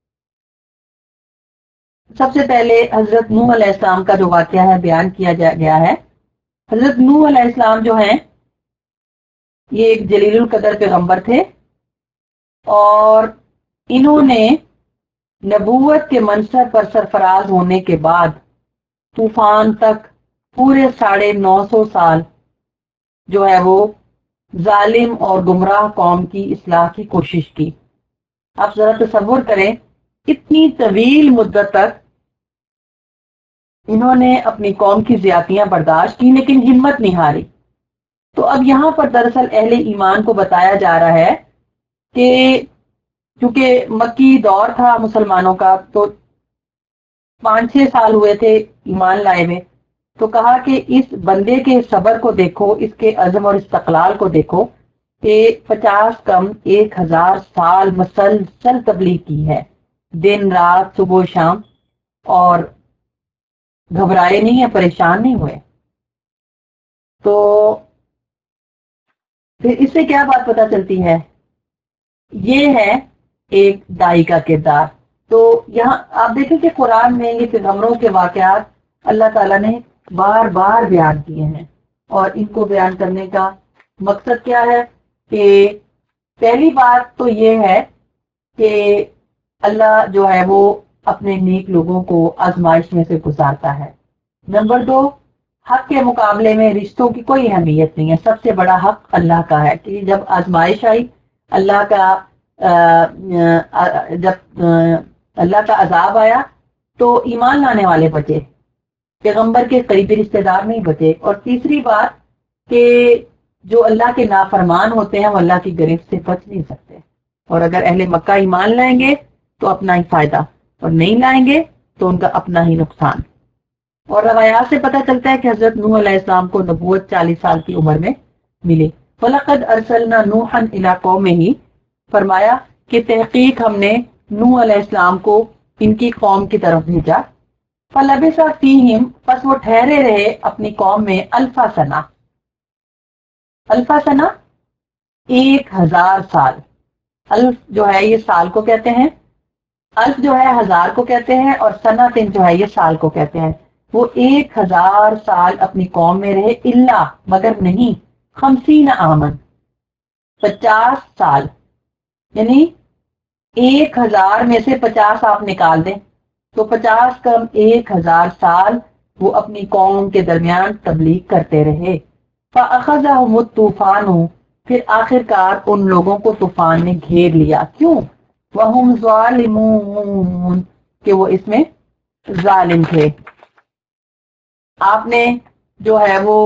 S1: सबसे पहले हजरत नूह अलैहिस्सलाम का जो वाकया है बयान किया जा गया है। हजरत नूह अलैहिस्सलाम जो हैं ये एक जलीलुल कदर पैगंबर थे, और इन्होंने नबूवत के मनसब पर सरफराज होने के बाद तूफान तक पूरे साढ़े नौ सौ साल جو ہے وہ ظالم اور گمراہ قوم کی اصلاح کی کوشش کی۔ آپ ذرا تصور کریں، اتنی طویل مدت تک انہوں نے اپنی قوم کی زیادتیاں برداشت کی لیکن ہمت نہیں ہاری۔ تو اب یہاں پر دراصل اہل ایمان کو بتایا جا رہا ہے کہ چونکہ مکی دور تھا مسلمانوں کا، تو پانچ چھ سال ہوئے تھے ایمان لائے میں، تو کہا کہ اس بندے کے صبر کو دیکھو، اس کے عزم اور استقلال کو دیکھو کہ پچاس کم ایک ہزار سال مسلسل تبلیغ کی ہے، دن رات صبح و شام، اور گھبرائے نہیں ہیں، پریشان نہیں ہوئے۔ تو پھر اس سے کیا بات پتہ چلتی ہے؟ یہ ہے ایک دائی کا کردار۔ تو یہاں آپ دیکھیں کہ قرآن میں یہ پیغمبروں کے واقعات اللہ تعالیٰ نے بار بار بیان کیے ہیں، اور ان کو بیان کرنے کا مقصد کیا ہے کہ پہلی بات تو یہ ہے کہ اللہ جو ہے وہ اپنے نیک لوگوں کو آزمائش میں سے گزارتا ہے۔ نمبر دو، حق کے مقابلے میں رشتوں کی کوئی اہمیت نہیں ہے، سب سے بڑا حق اللہ کا ہے کہ جب آزمائش آئی، اللہ کا جب اللہ کا عذاب آیا تو ایمان لانے والے بچے، پیغمبر کے قریبی رشتہ دار نہیں بچے۔ اور تیسری بات کہ جو اللہ کے نافرمان ہوتے ہیں وہ اللہ کی گرفت سے بچ نہیں سکتے، اور اگر اہل مکہ ایمان لائیں گے تو اپنا ہی فائدہ، اور نہیں لائیں گے تو ان کا اپنا ہی نقصان۔ اور روایات سے پتہ چلتا ہے کہ حضرت نوح علیہ السلام کو نبوت چالیس سال کی عمر میں ملی۔ فَلَقَدْ أَرْسَلْنَا نُوحًا إِلَىٰ قَوْمِهِ، فرمایا کہ تحقیق ہم نے نوح علیہ السلام کو ان کی قوم کی طرف بھیجا۔ فَلَبِثَ فِيهِمْ، پس وہ ٹھہرے رہے اپنی قوم میں، الفا سنہ، الفا سنہ ایک ہزار سال۔ الف جو ہے یہ سال کو کہتے ہیں، الف جو ہے ہزار کو کہتے ہیں، اور سنتن جو ہے یہ سال کو کہتے ہیں۔ وہ ایک ہزار سال اپنی قوم میں رہے، اللہ مگر نہیں، خمسین آمن، پچاس سال، یعنی ایک ہزار میں سے پچاس آپ نکال دیں تو پچاس کم ایک ہزار سال وہ اپنی قوم کے درمیان تبلیغ کرتے رہے۔ فَأَخَذَهُمُ الطُّوفَانُ، پھر آخر کار ان لوگوں کو طوفان نے گھیر لیا۔ کیوں؟ وَهُمْ ظَالِمُونَ، کہ وہ اس میں ظالم تھے۔ آپ نے جو ہے وہ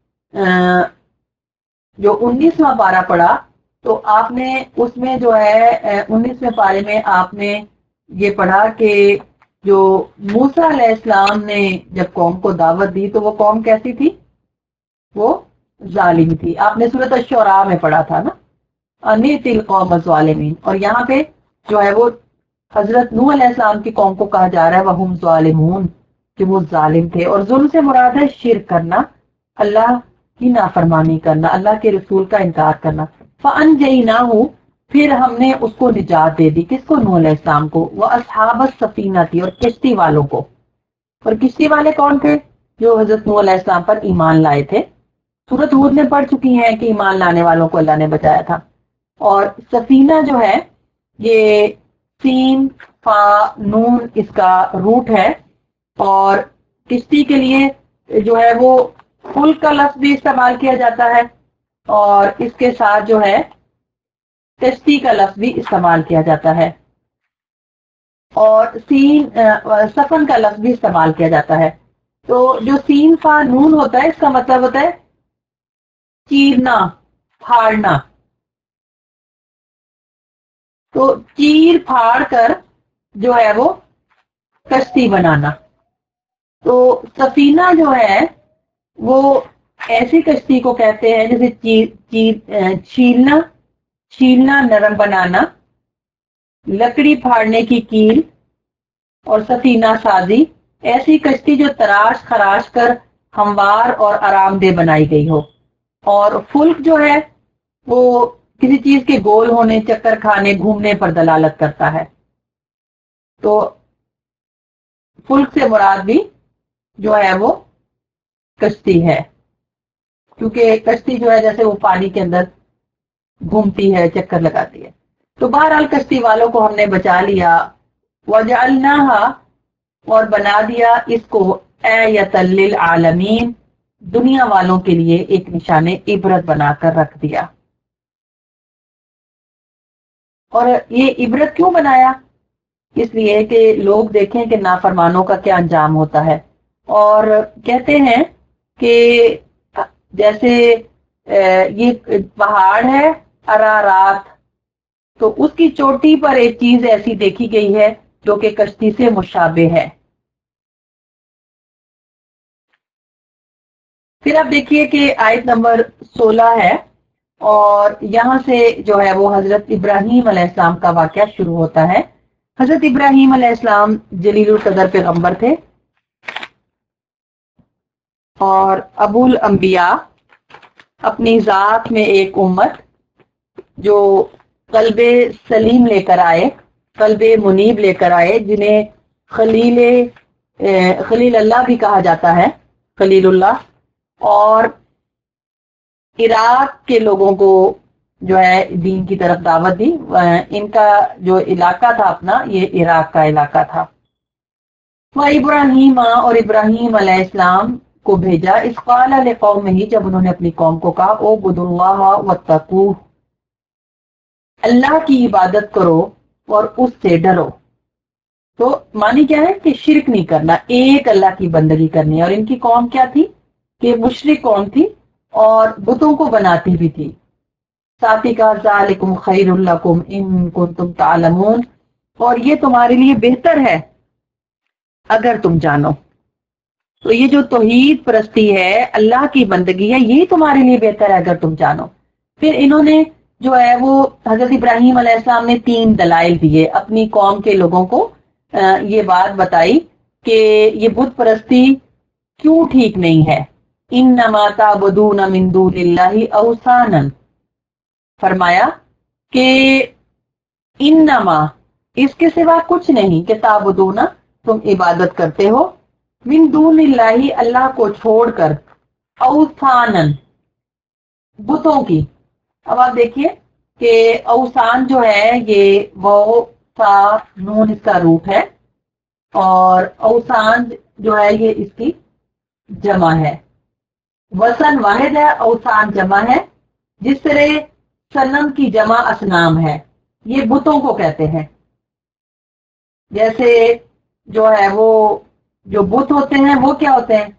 S1: جو انیسواں پارہ پڑھا تو آپ نے اس میں جو ہے انیسویں پارے میں آپ نے یہ پڑھا کہ جو موسیٰ علیہ السلام نے جب قوم کو دعوت دی تو وہ قوم کیسی تھی؟ وہ ظالم تھی۔ آپ نے سورۃ الشعراء میں پڑھا تھا نا، انِّئْتِ الْقَوْمَ الظَّالِمِينَ، اور یہاں پہ جو ہے وہ حضرت نوح علیہ السلام کی قوم کو کہا جا رہا ہے وَهُمْ ظَالِمُونَ، کہ وہ ظالم تھے۔ اور ظلم سے مراد ہے شرک کرنا، اللہ کی نافرمانی کرنا، اللہ کے رسول کا انکار کرنا۔ فَأَنْجَيْنَاهُ، پھر ہم نے اس کو نجات دے دی، کس کو؟ نوح علیہ السلام کو، وَأَصْحَابَ السَّفِینَةِ، تھی اور کشتی والوں کو۔ اور کشتی والے کون تھے؟ جو حضرت نوح علیہ السلام پر ایمان لائے تھے۔ سورۃ ہود میں پڑھ چکی ہیں کہ ایمان لانے والوں کو اللہ نے بچایا تھا۔ اور سفینہ جو ہے یہ سین فا نون اس کا روٹ ہے، اور کشتی کے لیے جو ہے وہ فل کا لفظ بھی استعمال کیا جاتا ہے، اور اس کے ساتھ جو ہے کشتی کا لفظ بھی استعمال کیا جاتا ہے، اور سین سفن کا لفظ بھی استعمال کیا جاتا ہے۔ تو جو سین فا نون ہوتا ہے اس کا مطلب ہوتا ہے چیرنا، پھاڑنا۔ تو چیر پھاڑ کر جو ہے وہ کشتی بنانا۔ تو سفینہ جو ہے وہ ایسی کشتی کو کہتے ہیں جیسے چیر چیر چھیلنا، چھیلنا نرم بنانا، لکڑی پھاڑنے کی کیل، اور سفینہ سازی، ایسی کشتی جو تراش خراش کر ہموار اور آرام دہ بنائی گئی ہو۔ اور فلک جو ہے وہ کسی چیز کے گول ہونے، چکر کھانے، گھومنے پر دلالت کرتا ہے۔ تو فلک سے مراد بھی جو ہے وہ کشتی ہے، کیونکہ کشتی جو ہے جیسے وہ پانی کے اندر گھومتی ہے، چکر لگاتی ہے۔ تو بہرحال کشتی والوں کو ہم نے بچا لیا۔ وَجَعَلْنَاهَا، اور بنا دیا اس کو آیَةً لِلْعَالَمِينَ، दुनिया वालों के लिए एक निशाने इबरत बनाकर रख दिया। और ये इबरत क्यों बनाया? इसलिए कि लोग देखें कि नाफरमानों का क्या अंजाम होता है। और कहते हैं कि जैसे ये पहाड़ है अरारात, तो उसकी चोटी पर एक चीज ऐसी देखी गई है जो कि कश्ती से मुशाबे है। फिर आप देखिए कि आयत नंबर सोलह है और यहां से जो है वो हजरत इब्राहीम अलैहिस्सलाम का वाकया शुरू होता है। हजरत इब्राहीम अलैहिस्सलाम जलीलुल कदर पैगंबर थे और अबुल अंबिया, अपनी जात में एक उम्मत जो कल्बे सलीम लेकर आए, कल्बे मुनीब लेकर आए, जिन्हें खलील खलील अल्लाह भी कहा जाता है, खलीलुल्लाह। और इराक के लोगों को जो है दीन की तरफ दावत दी। इनका जो इलाका था अपना, ये इराक का इलाका था। वह इब्राहीम और इब्राहीम अलैहिस्सलाम को भेजा इस क़ाल क़ौम ही, जब उन्होंने अपनी कौम को कहा ओ बुदुल्लाह वत्तकू, अल्लाह की इबादत करो और उससे डरो। तो मानी क्या है कि शिरक नहीं करना, एक अल्लाह की बंदगी करनी है। और इनकी कौम क्या थी कि मुशरिक कौम थी और बुतों को बनाती भी थी। साथ ही कहा ज़ालिकुम खैरुल लकुम इन कुंतुम तालमून, और ये तुम्हारे लिए बेहतर है अगर तुम जानो। तो ये जो तौहीद परस्ती है, अल्लाह की बंदगी है, यही तुम्हारे लिए बेहतर है अगर तुम जानो। फिर इन्होंने जो है वो हजरत इब्राहीम अलैहिस्सलाम ने तीन दलाइल दिए अपनी कौम के लोगों को। ये बात बताई कि ये बुत परस्ती क्यों ठीक नहीं है। इन्नमा ताबुदून मिन दूनिल्लाहि औसानन, फरमाया कि इन्नमा, इसके सिवा कुछ नहीं, कि ताबुदूना, तुम इबादत करते हो, मिन दूनिल्लाहि, अल्लाह को छोड़कर, औसानन, बुतों की। अब आप देखिए कि औसान जो है ये वो सा नून इसका रूप है और औसान जो है ये इसकी जमा है। वसन वाहिद है, औसान जमा है। जिस तरह सनम की जमा असनाम है, ये बुतों को कहते हैं। जैसे जो है वो जो बुत होते हैं वो क्या होते हैं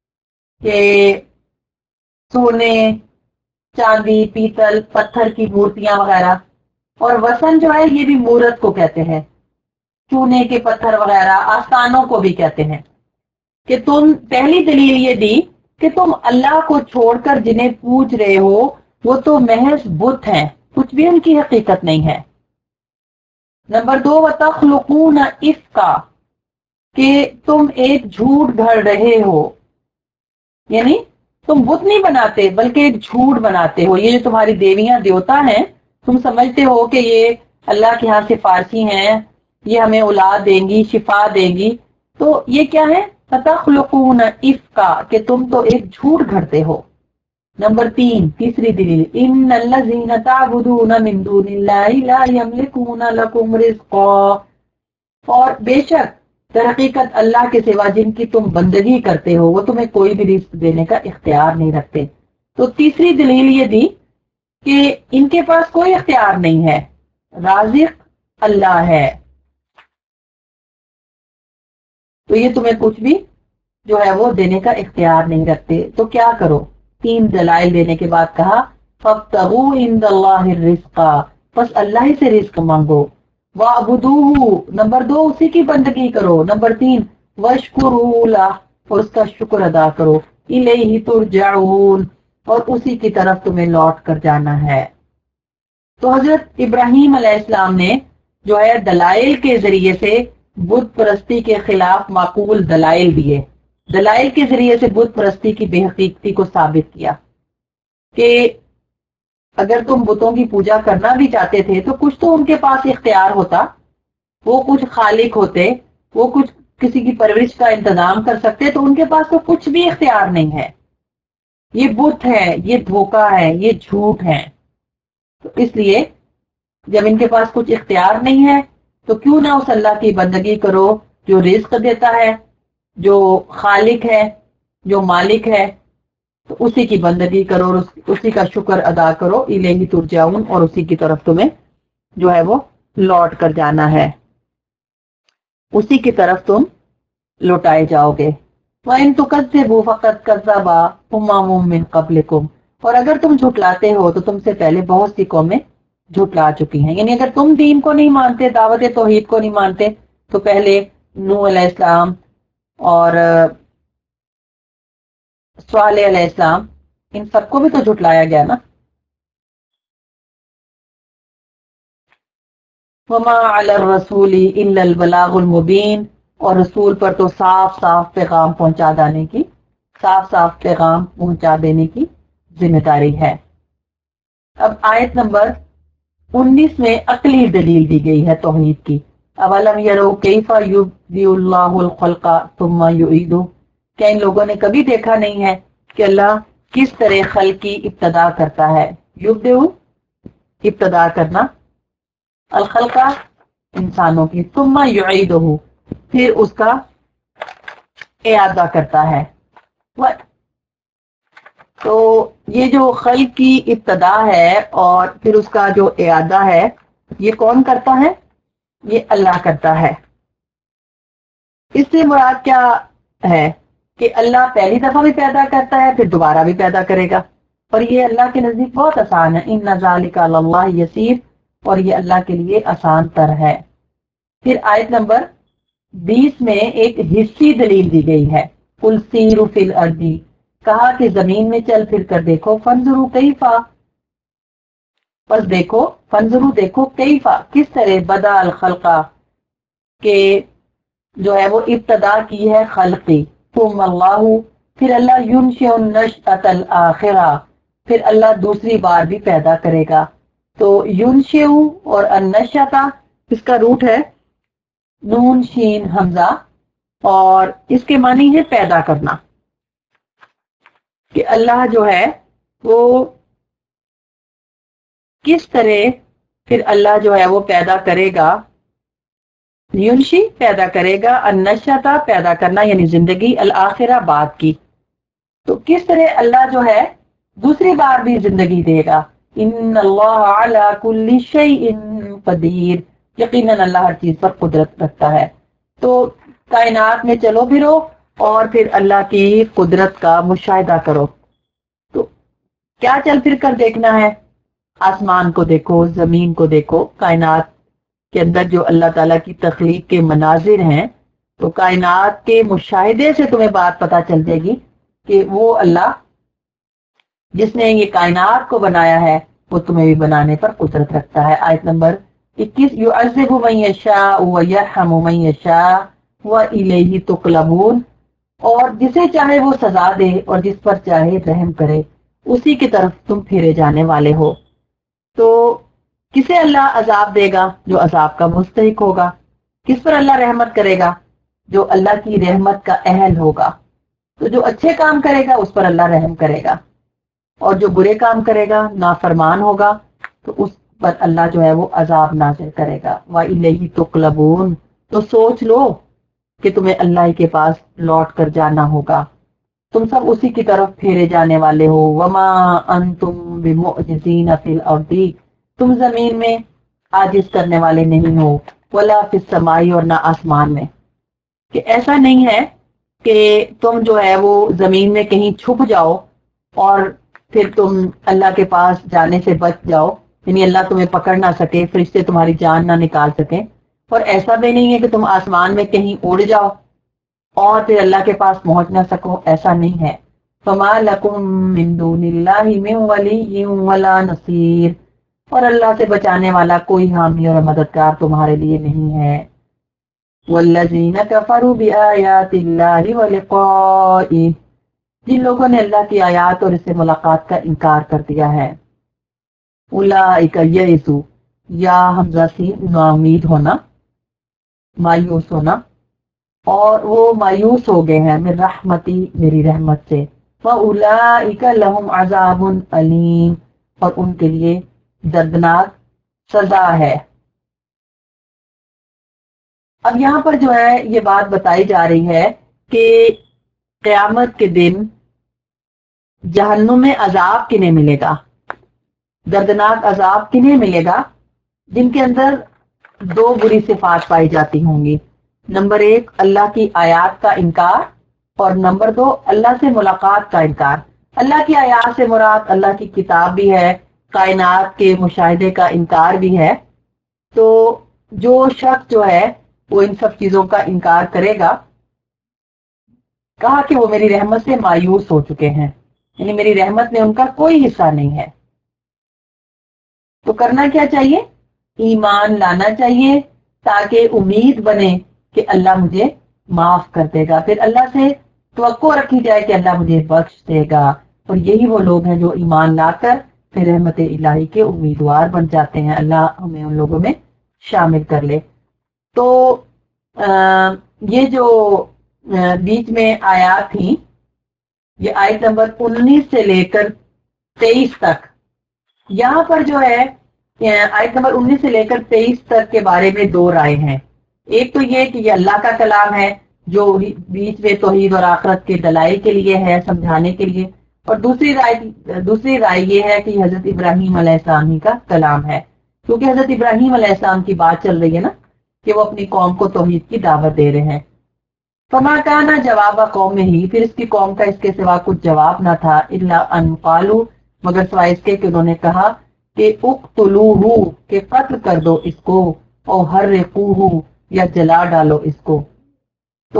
S1: कि सोने, चांदी, पीतल, पत्थर की मूर्तियां वगैरह। और वसन जो है ये भी मूरत को कहते हैं, चूने के पत्थर वगैरह, आस्थानों को भी कहते हैं। कि तुम, पहली दलील ये दी कि तुम अल्लाह को छोड़कर जिन्हें पूज रहे हो वो तो महज बुत हैं, कुछ भी उनकी हकीकत नहीं है। नंबर दो, वतखलुकून इफ्का, कि तुम एक झूठ गढ़ रहे हो, यानी तुम बुत नहीं बनाते बल्कि एक झूठ बनाते हो। ये जो तुम्हारी देवियां देवता हैं, तुम समझते हो कि ये अल्लाह के यहाँ से फारसी हैं, ये हमें औलाद देंगी, शिफा देंगी। तो ये क्या है, तखलुकून इफ्का, कि तुम तो एक झूठ घड़ते हो। नंबर तीन, तीसरी दलील, इन्नल्लज़ीना ताबुदून मिन दूनिल्लाहि ला यमलिकून लकुम रिज़्क़ा, और बेशक दरहकीकत अल्लाह के सिवा जिनकी तुम बंदगी करते हो वो तुम्हें कोई भी रिस्क देने का इख्तियार नहीं रखते। तो तीसरी दलील ये दी कि इनके पास कोई इख्तियार नहीं है, राज़िक अल्लाह है, तो ये तुम्हें कुछ भी जो है वो देने का इख्तियार नहीं रखते। तो क्या करो? तीन दलाइल देने के बाद कहा फब्तगू इंदल्लाहि रिज़्क़ा, बस अल्लाह ही से रिस्क मांगो। वाबुदूहु, नंबर दो, उसी की बंदगी करो। नंबर तीन, वशकुरू ला, और उसका शुक्र अदा करो। इलैहि तुरजाऊन, और उसी की तरफ तुम्हें लौट कर जाना है। तो हजरत इब्राहीम अलैहिस्सलाम ने जो है दलाइल के जरिए से बुत परस्ती के खिलाफ माकूल दलाइल दिए। दलाइल के जरिए से बुत परस्ती की बेहकीकती को साबित किया कि अगर तुम बुतों की पूजा करना भी चाहते थे तो कुछ तो उनके पास इख्तियार होता, वो कुछ खालिक होते, वो कुछ किसी की परवरिश का इंतजाम कर सकते, तो उनके पास तो कुछ भी इख्तियार नहीं है। ये बुत है, ये धोखा है, ये झूठ है। तो इसलिए जब इनके पास कुछ इख्तियार नहीं है तो क्यों ना उस अल्लाह की बंदगी करो जो रिज्क देता है, जो खालिक है, जो मालिक है। تو اسی کی بندگی کرو اور اسی کا شکر ادا کرو، الیہ ترجعون، اور اسی کی طرف تمہیں جو ہے وہ لوٹ کر جانا ہے، اسی کی طرف تم لوٹائے جاؤ گے۔ وَإِن تُكَذِّبُوا فَقَدْ كَذَّبَ أُمَمٌ مِّن قَبْلِكُمْ، اور اگر تم جھٹلاتے ہو تو تم سے پہلے بہت سی قومیں جھٹلا چکی ہیں، یعنی اگر تم دین کو نہیں مانتے، دعوت توحید کو نہیں مانتے، تو پہلے نوح علیہ السلام اور صالح علیہ السلام، ان سب کو بھی تو جھٹلایا گیا نا۔ وَمَا عَلَى الرَّسُولِ إِلَّا الْبَلَاغُ الْمُبِينُ، اور رسول پر تو صاف صاف پیغام پہنچا دینے کی صاف صاف پیغام پہنچا دینے کی ذمہ داری ہے۔ اب آیت نمبر انیس میں عقلی دلیل دی گئی ہے توحید کی۔ اولم یرو کیف یبدئ اللہ الخلق ثم یعیدہ، کیا ان لوگوں نے کبھی دیکھا نہیں ہے کہ اللہ کس طرح خلق کی ابتدا کرتا ہے؟ یبدئ ابتدا کرنا، الخلق انسانوں کی، ثم یعیدہ پھر اس کا اعادہ کرتا ہے۔ تو یہ جو خلق کی ابتدا ہے اور پھر اس کا جو اعادہ ہے، یہ کون کرتا ہے؟ یہ اللہ کرتا ہے۔ اس سے مراد کیا ہے کہ اللہ پہلی دفعہ بھی پیدا کرتا ہے، پھر دوبارہ بھی پیدا کرے گا، اور یہ اللہ کے نزدیک بہت آسان ہے۔ ان ذالک علی اللہ یسیر، اور یہ اللہ کے لیے آسان تر ہے۔ پھر آیت نمبر بیس میں ایک حصی دلیل دی گئی ہے۔ قل سیروا فی الارض، کہا کہ زمین میں چل پھر کر دیکھو، فانظروا کیفا، بس دیکھو، فانظروا دیکھو، کیفا کس طرح، بدا الخلقہ کہ جو ہے وہ ابتدا کی ہے خلق کی، ثم اللہ پھر اللہ ینشئ النشأۃ الآخرہ پھر اللہ دوسری بار بھی پیدا کرے گا۔ تو ینشئ اور النشأۃ اس کا روٹ ہے نون شین حمزہ، اور اس کے معنی ہے پیدا کرنا، کہ اللہ جو ہے وہ کس طرح پھر اللہ جو ہے وہ پیدا کرے گا، یونشی پیدا کرے گا، النشأۃ پیدا کرنا یعنی زندگی، الآخرہ بعد کی، تو کس طرح اللہ جو ہے دوسری بار بھی زندگی دے گا۔ ان اللہ علی کل شیء قدیر، یقیناً اللہ ہر چیز پر قدرت رکھتا ہے۔ تو کائنات میں چلو پھرو اور پھر اللہ کی قدرت کا مشاہدہ کرو۔ تو کیا چل پھر کر دیکھنا ہے؟ آسمان کو دیکھو، زمین کو دیکھو، کائنات کے اندر جو اللہ تعالیٰ کی تخلیق کے مناظر ہیں، تو کائنات کے مشاہدے سے تمہیں بات پتہ چل جائے گی کہ وہ اللہ جس نے یہ کائنات کو بنایا ہے وہ تمہیں بھی بنانے پر قدرت رکھتا ہے۔ آیت نمبر اکیس، یعذب من یشاء ویرحم من یشاء والیہ تقلبون، اور جسے چاہے وہ سزا دے اور جس پر چاہے رحم کرے، اسی کی طرف تم پھیرے جانے والے ہو۔ تو کسے اللہ عذاب دے گا؟ جو عذاب کا مستحق ہوگا۔ کس پر اللہ رحمت کرے گا؟ جو اللہ کی رحمت کا اہل ہوگا۔ تو جو اچھے کام کرے گا اس پر اللہ رحم کرے گا، اور جو برے کام کرے گا، نافرمان ہوگا، تو اس پر اللہ جو ہے وہ عذاب نازل کرے گا۔ وَإِلَيْهِ تُقْلَبُونَ، تو سوچ لو کہ تمہیں اللہ کے پاس لوٹ کر جانا ہوگا، تم سب اسی کی طرف پھیرے جانے والے ہو۔ وَمَا أَنْتُمْ بِمُعْجِزِينَ فِي الْأَرْضِ، تم زمین میں عاجز کرنے والے نہیں ہو، وَلَا فِي السَّمَاءِ، اور نہ آسمان میں، کہ ایسا نہیں ہے کہ تم جو ہے وہ زمین میں کہیں چھپ جاؤ اور پھر تم اللہ کے پاس جانے سے بچ جاؤ، یعنی اللہ تمہیں پکڑ نہ سکے، فرشتے تمہاری جان نہ نکال سکیں، اور ایسا بھی نہیں ہے کہ تم آسمان میں کہیں اڑ جاؤ اور پھر اللہ کے پاس پہنچ نہ سکو، ایسا نہیں ہے۔ فَمَا لَكُم مِّن دُونِ اللَّهِ مِن وَلِيٍّ وَلَا نَصِيرٍ، اور اللہ سے بچانے والا کوئی حامی اور مددگار تمہارے لیے نہیں ہے۔ وَالَّذِينَ كَفَرُوا بِآيَاتِ اللَّهِ وَلِقَائِهِ، جن لوگوں نے اللہ کی آیات اور اس سے ملاقات کا انکار کر دیا ہے، اولئک یئسوا، یا حمزہ سی ناامید ہونا، مایوس ہونا، اور وہ مایوس ہو گئے ہیں، من رحمتی، میری رحمت سے، واولئک لهم عذاب علیم، اور ان کے لیے دردناک سزا ہے۔ اب یہاں پر جو ہے یہ بات بتائی جا رہی ہے کہ قیامت کے دن जहन्नुम में अजाब किन्हें मिलेगा, दर्दनाक अजाब किन्हें मिलेगा, जिनके अंदर दो बुरी सिफात पाई जाती होंगी। नंबर एक, अल्लाह की आयत का इनकार, और नंबर दो, अल्लाह से मुलाकात का इनकार। अल्लाह की आयत से मुराद अल्लाह की किताब भी है, कायनात के मुशाहिदे का इनकार भी है। तो जो शख्स जो है वो इन सब चीजों का इनकार करेगा, कहा कि वो मेरी रहमत से मायूस हो चुके हैं, यानी मेरी रहमत में उनका कोई हिस्सा नहीं है। तो करना क्या चाहिए? ईमान लाना चाहिए, ताकि उम्मीद बने कि अल्लाह मुझे माफ कर देगा। फिर अल्लाह से तवक्को रखी जाए कि अल्लाह मुझे बख्श देगा। और यही वो लोग हैं जो ईमान लाकर फिर रहमत इलाही के उम्मीदवार बन जाते हैं। अल्लाह हमें उन लोगों में शामिल कर ले। तो आ, ये जो आ, बीच में आयत थी, ये आयत नंबर उन्नीस से लेकर तेईस तक, यहाँ पर जो है आयत नंबर उन्नीस से लेकर तेईस तक के बारे में दो राय हैं। एक तो ये कि ये अल्लाह का कलाम है जो बीच में तौहीद और आखिरत के दलाइल के लिए है, समझाने के लिए। और दूसरी राय दूसरी राय ये है कि हजरत इब्राहीम अलैहिस्सलाम ही का कलाम है, क्योंकि हजरत इब्राहीम अलैहिस्सलाम की बात चल रही है ना, कि वो अपनी कौम को तौहीद की दावत दे रहे हैं। फमा काना जवाब कौम में ही, फिर इसकी कौम का इसके सिवा कुछ जवाब ना था, इल्ला अन कालू, मगर सिवाय इसके कि उन्होंने कहा कि उक्तुलूहु, के कत्ल कर दो इसको, और हर्रिकूहु, या जला डालो इसको। तो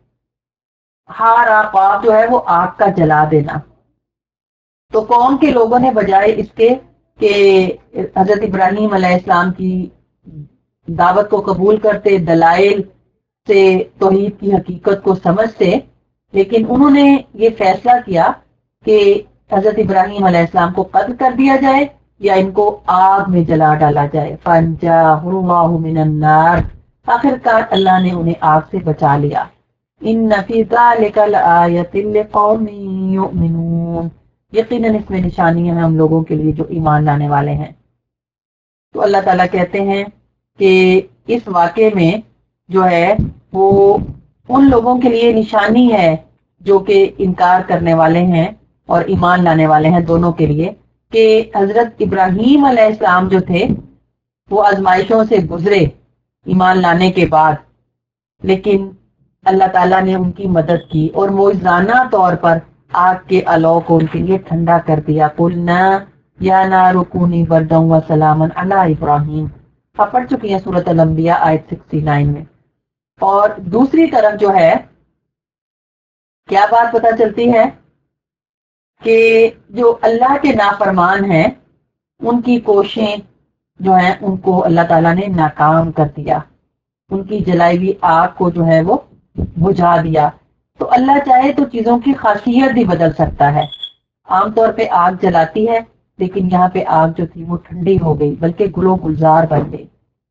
S1: हाराका जो है वो आग का जला देना। तो कौम के लोगों ने बजाय इसके कि हजरत इब्राहीम अलैहिस्सलाम की दावत को कबूल करते, दलाइल से तौहीद की हकीकत को समझते, लेकिन उन्होंने ये फैसला किया कि हजरत इब्राहीम अलैहिस्सलाम को कत्ल कर दिया जाए या इनको आग में जला डाला जाए। फंजाहुल्लाहु मिनन नार, आखिरकार अल्लाह ने उन्हें आग से बचा लिया। इन्न फी ज़ालिका लआयतिन लिक़ौमिन युमिनून, यकीनन इसमें निशानियां हैं हम लोगों के लिए जो ईमान लाने वाले हैं। तो अल्लाह ताला कहते हैं कि इस वाक़े में जो है वो उन लोगों के लिए निशानी है जो कि इनकार करने वाले हैं और ईमान लाने वाले हैं, दोनों के लिए, कि हजरत इब्राहीम अलैहिस्सलाम जो थे वो आजमाइशों से गुजरे ईमान लाने के बाद, लेकिन अल्लाह ताला ने उनकी मदद की और मोइज़ाना तौर पर आग के अलाव को उनके लिए ठंडा कर दिया। कुलना या नारु कूनी बरदम व सलामन अला इब्राहीम, आप पढ़ चुकी हैं सूरत अल-अंबिया आयत उनहत्तर में। और दूसरी तरफ जो है क्या बात पता चलती है कि जो अल्लाह के नाफरमान हैं उनकी कोशिशें जो है उनको अल्लाह ताला ने नाकाम कर दिया, उनकी जलाई हुई आग को जो है वो बुझा दिया। तो अल्लाह चाहे तो चीजों की खासियत भी बदल सकता है। आमतौर पे आग जलाती है, लेकिन यहाँ पे आग जो थी वो ठंडी हो गई, बल्कि गुलो गुलजार बन गई।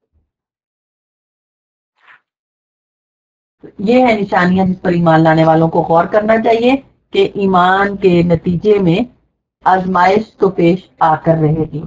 S1: ये है निशानियां जिस पर ईमान लाने वालों को गौर करना चाहिए कि ईमान के नतीजे में आजमाइश तो पेश आकर रहेगी।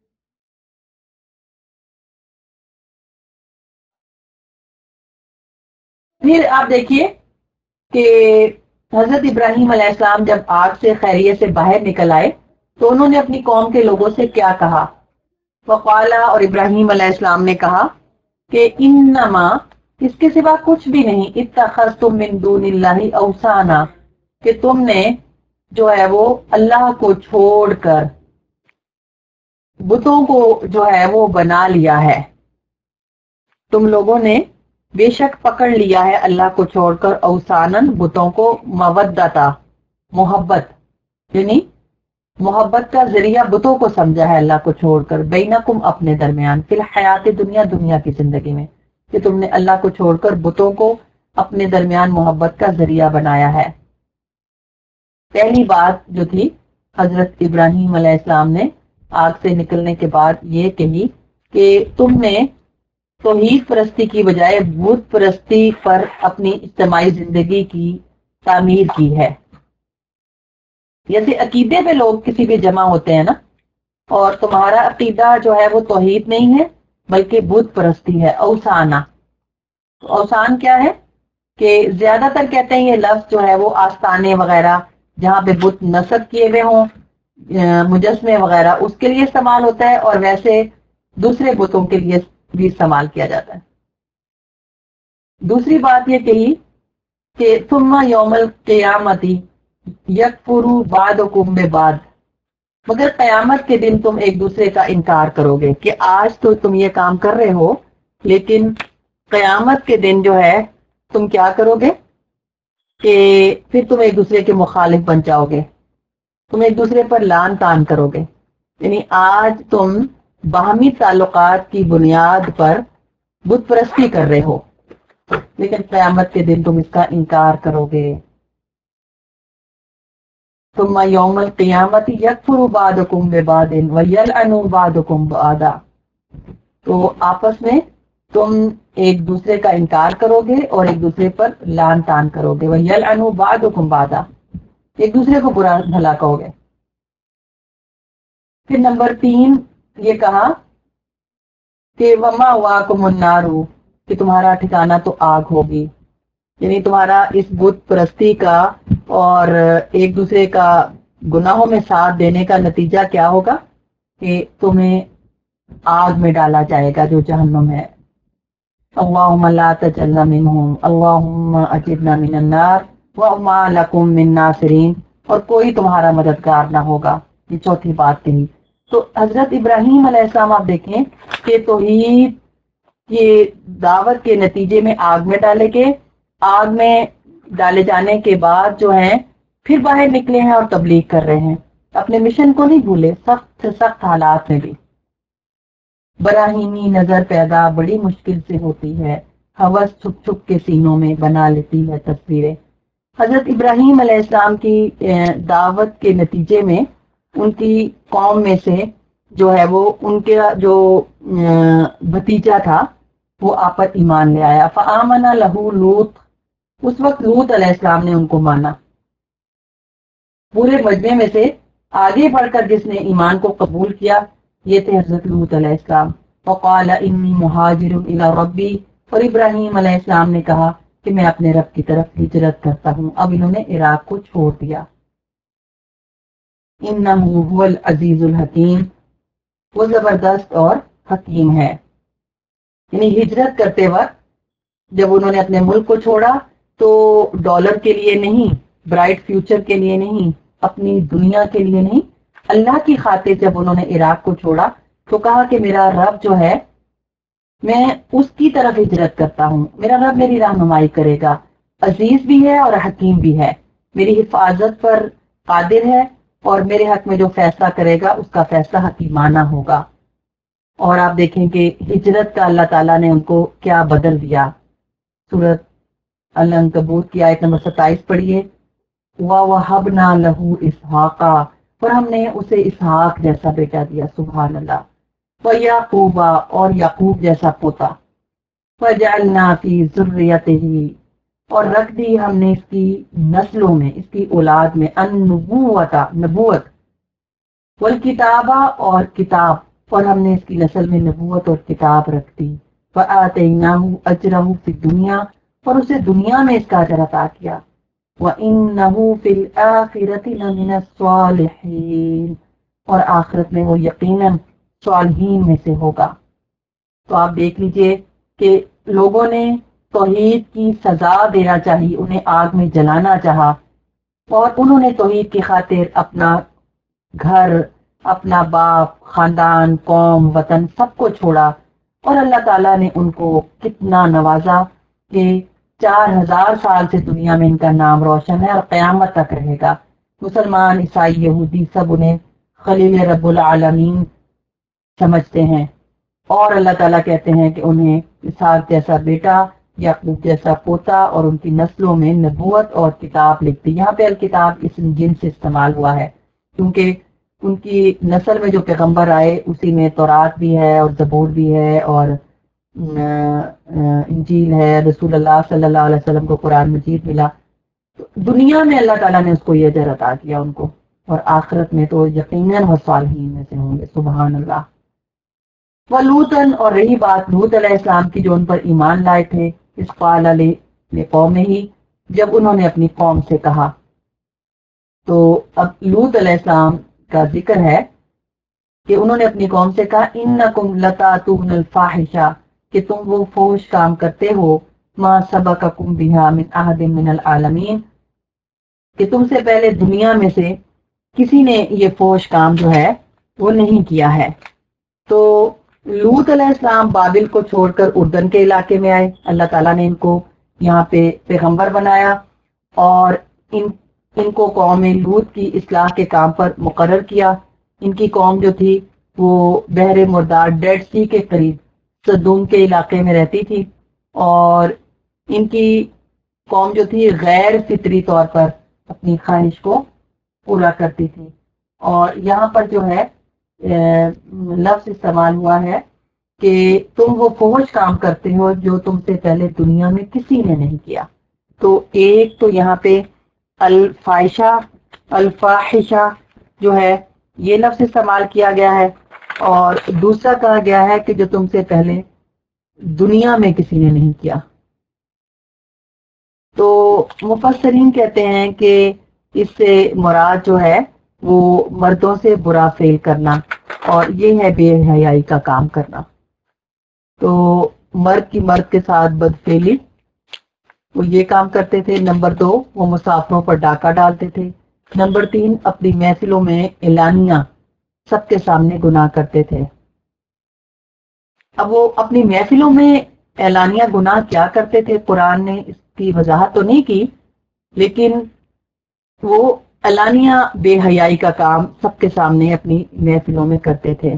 S1: फिर आप देखिए कि हजरत इब्राहीम अलैहिस्सलाम जब आग से खैरियत से बाहर निकल आए तो उन्होंने अपनी कौम के लोगों से क्या कहा? वक़ाला, और इब्राहीम अलैहिस्सलाम ने कहा कि इन्नमा, इसके सिवा कुछ भी नहीं, इत्तखज़्तुम मिन दूनिल्लाहि औसाना, कि तुमने जो है वो अल्लाह को छोड़कर बुतों को जो है वो बना लिया है। तुम लोगों ने बेशक पकड़ लिया है अल्लाह को छोड़कर औसानन, बुतों को, मवद्दता, मोहब्बत, यानी मोहब्बत का जरिया बुतों को समझा है अल्लाह को छोड़कर, बैनकुम, अपने दरमियान, फिल हयात दुनिया, दुनिया की जिंदगी में, कि तुमने अल्लाह को छोड़कर बुतों को अपने दरमियान मोहब्बत का जरिया बनाया है। पहली बात जो थी हजरत इब्राहीम अलैहिस्सलाम ने आग से निकलने के बाद ये कही कि तुमने तौहीद परस्ती की बजाय बुत परस्ती पर अपनी इज्तिमाई जिंदगी की तामीर की है। जैसे अकीदे पे लोग किसी पे जमा होते हैं ना, और तुम्हारा अकीदा जो है वो तौहीद नहीं है बल्कि बुत परस्ती है, औसाना। औसान क्या है कि ज्यादातर कहते हैं ये लफ्ज जो है वो आस्ताने वगैरह جہاں پہ بت نصب کیے ہوئے ہوں مجسمے وغیرہ اس کے لیے استعمال ہوتا ہے، اور ویسے دوسرے بتوں کے لیے بھی استعمال کیا جاتا ہے۔ دوسری بات یہ کہی کہ ثم یوم القیامتی یکفر بعضکم ببعض، مگر قیامت کے دن تم ایک دوسرے کا انکار کرو گے کہ آج تو تم یہ کام کر رہے ہو، لیکن قیامت کے دن جو ہے تم کیا کرو گے کہ پھر تم ایک دوسرے کے مخالف بن جاؤ گے، تم ایک دوسرے پر لان تان کرو گے۔ یعنی آج تم باہمی تعلقات کی بنیاد پر بت پرستی کر رہے ہو، لیکن قیامت کے دن تم اس کا انکار کرو گے۔ ثم یوم القیامت یکفر بعضکم ببعض ویلعن بعضکم بعضا، تو آپس میں تم ایک دوسرے کا انکار کرو گے اور ایک دوسرے پر لان تان کرو گے، ویلعن بعضکم بعضا، ایک دوسرے کو برا بھلا کہو گے۔ پھر نمبر تین یہ کہا کہ وَمَأْوَاكُمُ النَّارُ، کہ تمہارا ٹھکانہ تو آگ ہوگی، یعنی تمہارا اس بت پرستی کا اور ایک دوسرے کا گناہوں میں ساتھ دینے کا نتیجہ کیا ہوگا کہ تمہیں آگ میں ڈالا جائے گا جو جہنم ہے۔ اللہم لا تجعلنا منہم اللہم اجرنا من النار وما لکم من ناصرین، اور کوئی تمہارا مددگار نہ ہوگا۔ یہ چوتھی بات کہی۔ تو حضرت ابراہیم علیہ السلام آپ دیکھیں کہ توحید کی دعوت کے نتیجے میں آگ میں ڈالے گئے، آگ میں ڈالے جانے کے بعد جو ہیں پھر باہر نکلے ہیں اور تبلیغ کر رہے ہیں، اپنے مشن کو نہیں بھولے، سخت سے سخت حالات میں بھی۔ براہیمی نظر پیدا بڑی مشکل سے ہوتی ہے، ہوس چھپ چھپ کے سینوں میں بنا لیتی ہے تصویریں۔ حضرت ابراہیم علیہ السلام کی دعوت کے نتیجے میں ان کی قوم میں سے جو ہے وہ ان کا جو بھتیجا تھا وہ آپ پر ایمان لے آیا، فآمن لہو لوط، اس وقت لوط علیہ السلام نے ان کو مانا۔ پورے مجمع میں سے آگے بڑھ کر جس نے ایمان کو قبول کیا یہ تھے حضرت لوط علیہ السلام۔ وقال انی مہاجر الی ربی، اور ابراہیم علیہ السلام نے کہا کہ میں اپنے رب کی طرف ہجرت کرتا ہوں۔ اب انہوں نے عراق کو چھوڑ دیا۔ انہ هو العزیز الحکیم، وہ زبردست اور حکیم ہے۔ یعنی ہجرت کرتے وقت جب انہوں نے اپنے ملک کو چھوڑا تو ڈالر کے لیے نہیں، برائٹ فیوچر کے لیے نہیں، اپنی دنیا کے لیے نہیں، اللہ کی خاطر جب انہوں نے عراق کو چھوڑا تو کہا کہ میرا رب جو ہے میں اس کی طرف ہجرت کرتا ہوں، میرا رب میری رہنمائی کرے گا، عزیز بھی ہے اور حکیم بھی ہے، میری حفاظت پر قادر ہے، اور میرے حق میں جو فیصلہ کرے گا اس کا فیصلہ حکیمانہ ہوگا۔ اور آپ دیکھیں کہ ہجرت کا اللہ تعالیٰ نے ان کو کیا بدل دیا۔ سورۃ العنکبوت کی آیت نمبر ستائیس پڑھیے، وَوَهَبْنَا لَهُ إِسْحَاقَ، اور ہم نے اسے اسحاق جیسا بیٹا دیا، سبحان اللہ، وَيَعْقُوبَ، اور یعقوب جیسا پوتا، وَجَعَلْنَا فِي ذُرِّيَّتِهِ، اور رکھ دی ہم نے اس کی نسلوں میں، اس کی اولاد میں، النبوۃ، نبوت، والکتابہ، اور کتاب، اور ہم نے اس کی نسل میں نبوت اور کتاب رکھ دی، وَآتَيْنَاهُ أَجْرَهُ فِي الدُّنْيَا، اور اسے دنیا میں اس کا اجر عطا کیا، وَإِنَّهُ فِي الْآخِرَةِ لَمِنَ الصَّالِحِينَ، اور آخرت میں وہ یقیناً صالحین میں سے ہوگا۔ تو آپ دیکھ لیجئے کہ لوگوں نے توحید کی سزا دینا چاہی، انہیں آگ میں جلانا چاہا، اور انہوں نے توحید کی خاطر اپنا گھر، اپنا باپ، خاندان، قوم، وطن سب کو چھوڑا، اور اللہ تعالیٰ نے ان کو کتنا نوازا کہ چار ہزار سال سے دنیا میں ان کا نام روشن ہے اور قیامت تک رہے گا۔ مسلمان، عیسائی، یہودی سب انہیں خلیل رب العالمین سمجھتے ہیں، اور اللہ تعالیٰ کہتے ہیں کہ انہیں اسحاق جیسا بیٹا، یعقوب جیسا پوتا، اور ان کی نسلوں میں نبوت اور کتاب لکھتی۔ یہاں پہ الکتاب اسم جن سے استعمال ہوا ہے کیونکہ ان کی نسل میں جو پیغمبر آئے اسی میں تورات بھی ہے اور زبور بھی ہے اور انجیل ہے، رسول اللہ صلی اللہ علیہ وسلم کو قرآن مجید ملا۔ دنیا میں اللہ تعالیٰ نے اس کو یہ اجر عطا کیا ان کو، اور آخرت میں تو یقیناً وہ صالحین میں سے ہوں گے، سبحان اللہ۔ وَلُوطًا، اور رہی بات لوط علیہ السلام کی جو ان پر ایمان لائے تھے، اس قال لقومہ، جب انہوں نے اپنی قوم سے کہا، تو اب لوط علیہ السلام کا ذکر ہے کہ انہوں نے اپنی قوم سے کہا انکم لتاتون الفاحشہ، کہ تم وہ فحش کام کرتے ہو، ما سبقکم بہا من احد من العالمین، کہ تم سے پہلے دنیا میں سے کسی نے یہ فحش کام جو ہے وہ نہیں کیا ہے۔ تو لوط علیہ السلام بابل کو چھوڑ کر اردن کے علاقے میں آئے، اللہ تعالیٰ نے ان کو یہاں پہ پیغمبر بنایا اور ان ان کو قوم لوط کی اصلاح کے کام پر مقرر کیا۔ ان کی قوم جو تھی وہ بحر مردار ڈیڈ سی کے قریب صدوم کے علاقے میں رہتی تھی، اور ان کی قوم جو تھی غیر فطری طور پر اپنی خواہش کو پورا کرتی تھی۔ اور یہاں پر جو ہے لفظ استعمال ہوا ہے کہ تم وہ فحش کام کرتے ہو جو تم سے پہلے دنیا میں کسی نے نہیں کیا۔ تو ایک تو یہاں پہ الفاحشہ الفاحشہ جو ہے یہ لفظ استعمال کیا گیا ہے، اور دوسرا کہا گیا ہے کہ جو تم سے پہلے دنیا میں کسی نے نہیں کیا۔ تو مفسرین کہتے ہیں کہ اس سے مراد جو ہے وہ مردوں سے برا فعل کرنا، اور یہ ہے بے حیائی کا کام کرنا۔ تو مرد کی مرد کے ساتھ بدفعلی، وہ یہ کام کرتے تھے۔ نمبر دو، وہ مسافروں پر ڈاکہ ڈالتے تھے۔ نمبر تین، اپنی محفلوں میں اعلانیہ سب کے سامنے گناہ کرتے تھے۔ اب وہ اپنی محفلوں میں اعلانیہ گناہ کیا کرتے تھے، قرآن نے اس کی وضاحت تو نہیں کی، لیکن وہ اعلانیہ بے حیائی کا کام سب کے سامنے اپنی محفلوں میں کرتے تھے۔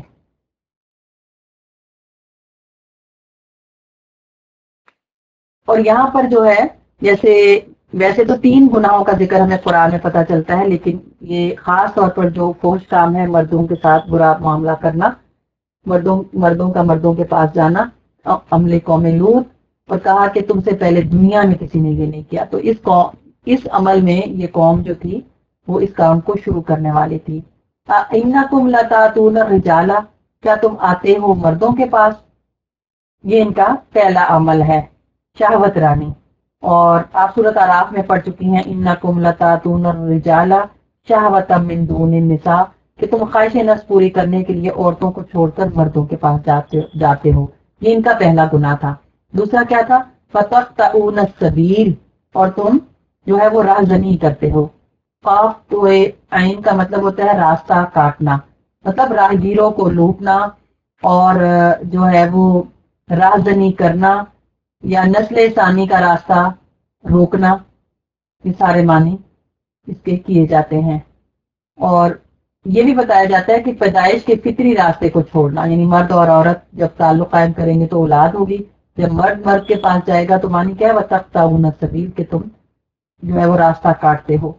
S1: اور یہاں پر جو ہے جیسے ویسے تو تین گناہوں کا ذکر ہمیں قرآن میں پتہ چلتا ہے، لیکن یہ خاص طور پر جو فحش کام ہے، مردوں کے ساتھ برا معاملہ کرنا، مردوں مردوں کا مردوں کے پاس جانا، عمل قوم لوط، اور کہا کہ تم سے پہلے دنیا میں کسی نے یہ نہیں کیا۔ تو اس قوم اس عمل میں یہ قوم جو تھی وہ اس کام کو شروع کرنے والی تھی۔ اِنَّکُمْ لَتَأْتُونَ الرِّجَالَ، کیا تم آتے ہو مردوں کے پاس؟ یہ ان کا پہلا عمل ہے، شہوت رانی۔ اور آپ سورۃ اعراف میں پڑھ چکی ہیں اِنَّکُمْ لَتَأْتُونَ الرِّجَالَ شَهْوَةً مِّن دُونِ النِّسَاءِ، کہ تم خواہش نفس پوری کرنے کے لیے عورتوں کو چھوڑ کر مردوں کے پاس جاتے جاتے ہو۔ یہ ان کا پہلا گناہ تھا۔ دوسرا کیا تھا؟ فَتَقْطَعُونَ السَّبِيلَ، اور تم جو ہے وہ راہزنی کرتے ہو۔ قاف تو عین کا مطلب ہوتا ہے راستہ کاٹنا، مطلب راہگیروں کو لوٹنا، اور جو ہے وہ راہزنی کرنا یا نسل ثانی کا راستہ روکنا، یہ سارے معنی اس کے کیے جاتے ہیں۔ اور یہ بھی بتایا جاتا ہے کہ پیدائش کے فطری راستے کو چھوڑنا، یعنی مرد اور عورت جب تعلق قائم کریں گے تو اولاد ہوگی، جب مرد مرد کے پاس جائے گا تو معنی کیا ہے؟ وَتَقْطَعُونَ السَّبِيلَ، کہ تم جو ہے وہ راستہ کاٹتے ہو۔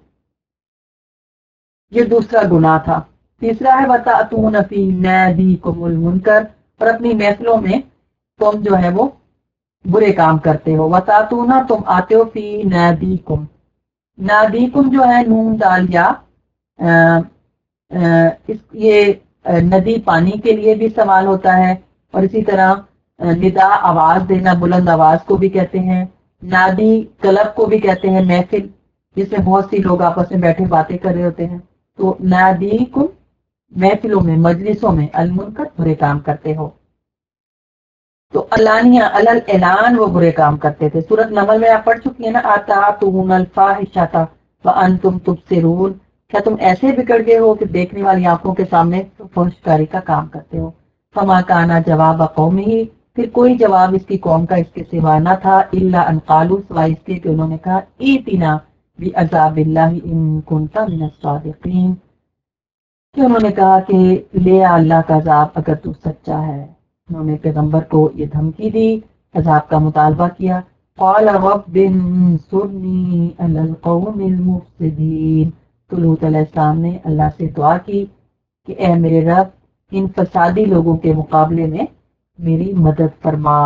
S1: یہ دوسرا گناہ تھا۔ تیسرا ہے وَتَأْتُونَ فِي نَادِيكُمُ الْمُنكَرَ، اور اپنی محفلوں میں تم جو ہے وہ برے کام کرتے ہو۔ وَتَأْتُونَ، تم آتے ہو، فی نادیکم، نادیکم جو ہے نون دال یا اس یہ ندی پانی کے لیے بھی استعمال ہوتا ہے، اور اسی طرح ندا آواز دینا، بلند آواز کو بھی کہتے ہیں۔ نادی کلب کو بھی کہتے ہیں، محفل جس میں بہت سی لوگ آپس میں بیٹھے باتیں کر رہے ہوتے ہیں۔ تو نادیکم محفلوں میں، مجلسوں میں، المنکر برے کام کرتے ہو۔ تو علانیہ علل اعلان وہ برے کام کرتے تھے۔ سورۃ نمل میں آپ پڑھ چکی ہیں نا، آتاتون الفاحشۃ وانتم تبصرون، کیا تم ایسے بگڑ گئے ہو کہ دیکھنے والی آنکھوں کے سامنے فحش کاری کا کام کرتے ہو۔ فما کانا جواب قومہ، پھر کوئی جواب اس کی قوم کا اس کے سوا نہ تھا، الا ان قالوا، سوائے اس کے کہ انہوں نے کہا ایتنا بعذاب اللہ ان کنت من الصادقین، کہ انہوں نے کہا کہ لے آ اللہ کا عذاب اگر تو سچا ہے۔ انہوں نے پیغمبر کو یہ دھمکی دی، عذاب کا مطالبہ کیا۔ قال رب انصرنی علی القوم المفسدین، تو لوط علیہ السلام نے اللہ سے دعا کی کہ اے میرے رب، ان فسادی لوگوں کے مقابلے میں میری مدد فرما۔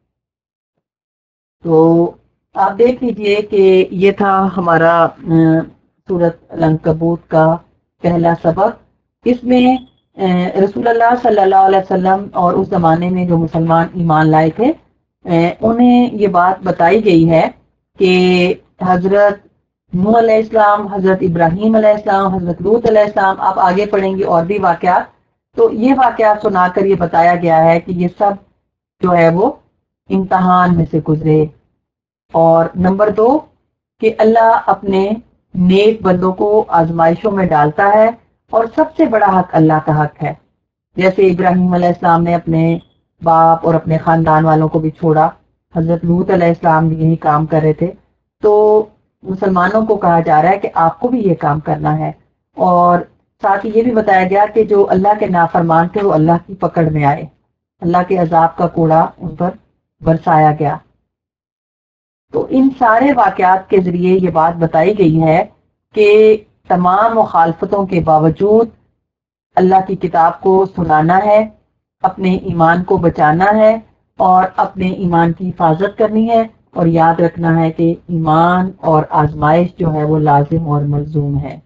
S1: تو آپ دیکھ لیجئے کہ یہ تھا ہمارا سورۃ العنکبوت کا پہلا سبق۔ اس میں رسول اللہ صلی اللہ علیہ وسلم اور اس زمانے میں جو مسلمان ایمان لائے تھے انہیں یہ بات بتائی گئی ہے کہ حضرت نوح علیہ السلام، حضرت ابراہیم علیہ السلام، حضرت لوط علیہ السلام. آپ آگے پڑھیں گے اور بھی واقعات. تو یہ واقعات سنا کر یہ بتایا گیا ہے کہ یہ سب جو ہے وہ امتحان میں سے گزرے. اور نمبر دو کہ اللہ اپنے نیک بندوں کو آزمائشوں میں ڈالتا ہے، اور سب سے بڑا حق اللہ کا حق ہے. جیسے ابراہیم علیہ السلام نے اپنے باپ اور اپنے خاندان والوں کو بھی چھوڑا، حضرت لوط علیہ السلام بھی یہی کام کر رہے تھے. تو مسلمانوں کو کہا جا رہا ہے کہ آپ کو بھی یہ کام کرنا ہے. اور ساتھ ہی یہ بھی بتایا گیا کہ جو اللہ کے نافرمان تھے وہ اللہ کی پکڑ میں آئے، اللہ کے عذاب کا کوڑا ان پر برسایا گیا. تو ان سارے واقعات کے ذریعے یہ بات بتائی گئی ہے کہ تمام مخالفتوں کے باوجود اللہ کی کتاب کو سنانا ہے، اپنے ایمان کو بچانا ہے اور اپنے ایمان کی حفاظت کرنی ہے. اور یاد رکھنا ہے کہ ایمان اور آزمائش جو ہے وہ لازم اور ملزوم ہے.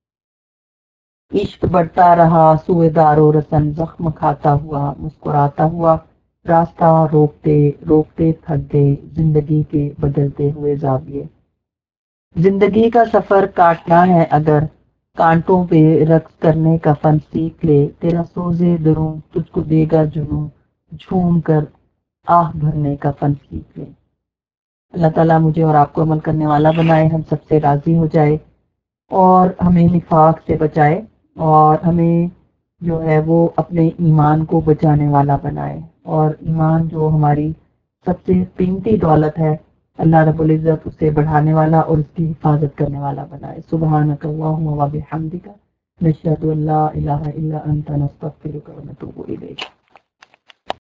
S1: عشق بڑھتا رہا سوئے دار و رسن، زخم کھاتا ہوا مسکراتا ہوا، راستہ روکتے روکتے تھک گئے زندگی کے بدلتے ہوئے زاویے. زندگی کا سفر کاٹنا ہے اگر، کانٹوں پہ رقص کرنے کا فن سیکھ لے، تیرا سوزے دروں تجھ کو دے گا جنوں، جھوم کر آہ بھرنے کا فن سیکھ لے. اللہ تعالیٰ مجھے اور آپ کو عمل کرنے والا بنائے، ہم سب سے راضی ہو جائے اور ہمیں نفاق سے بچائے، اور ہمیں جو ہے وہ اپنے ایمان کو بچانے والا بنائے. اور ایمان جو ہماری سب سے قیمتی دولت ہے، اللہ رب العزت اسے بڑھانے والا اور اس کی حفاظت کرنے والا بنائے. سبحانک اللہم و بحمدک، نشہد ان لا الہ الا انت، نستغفرک و نتوب الیک.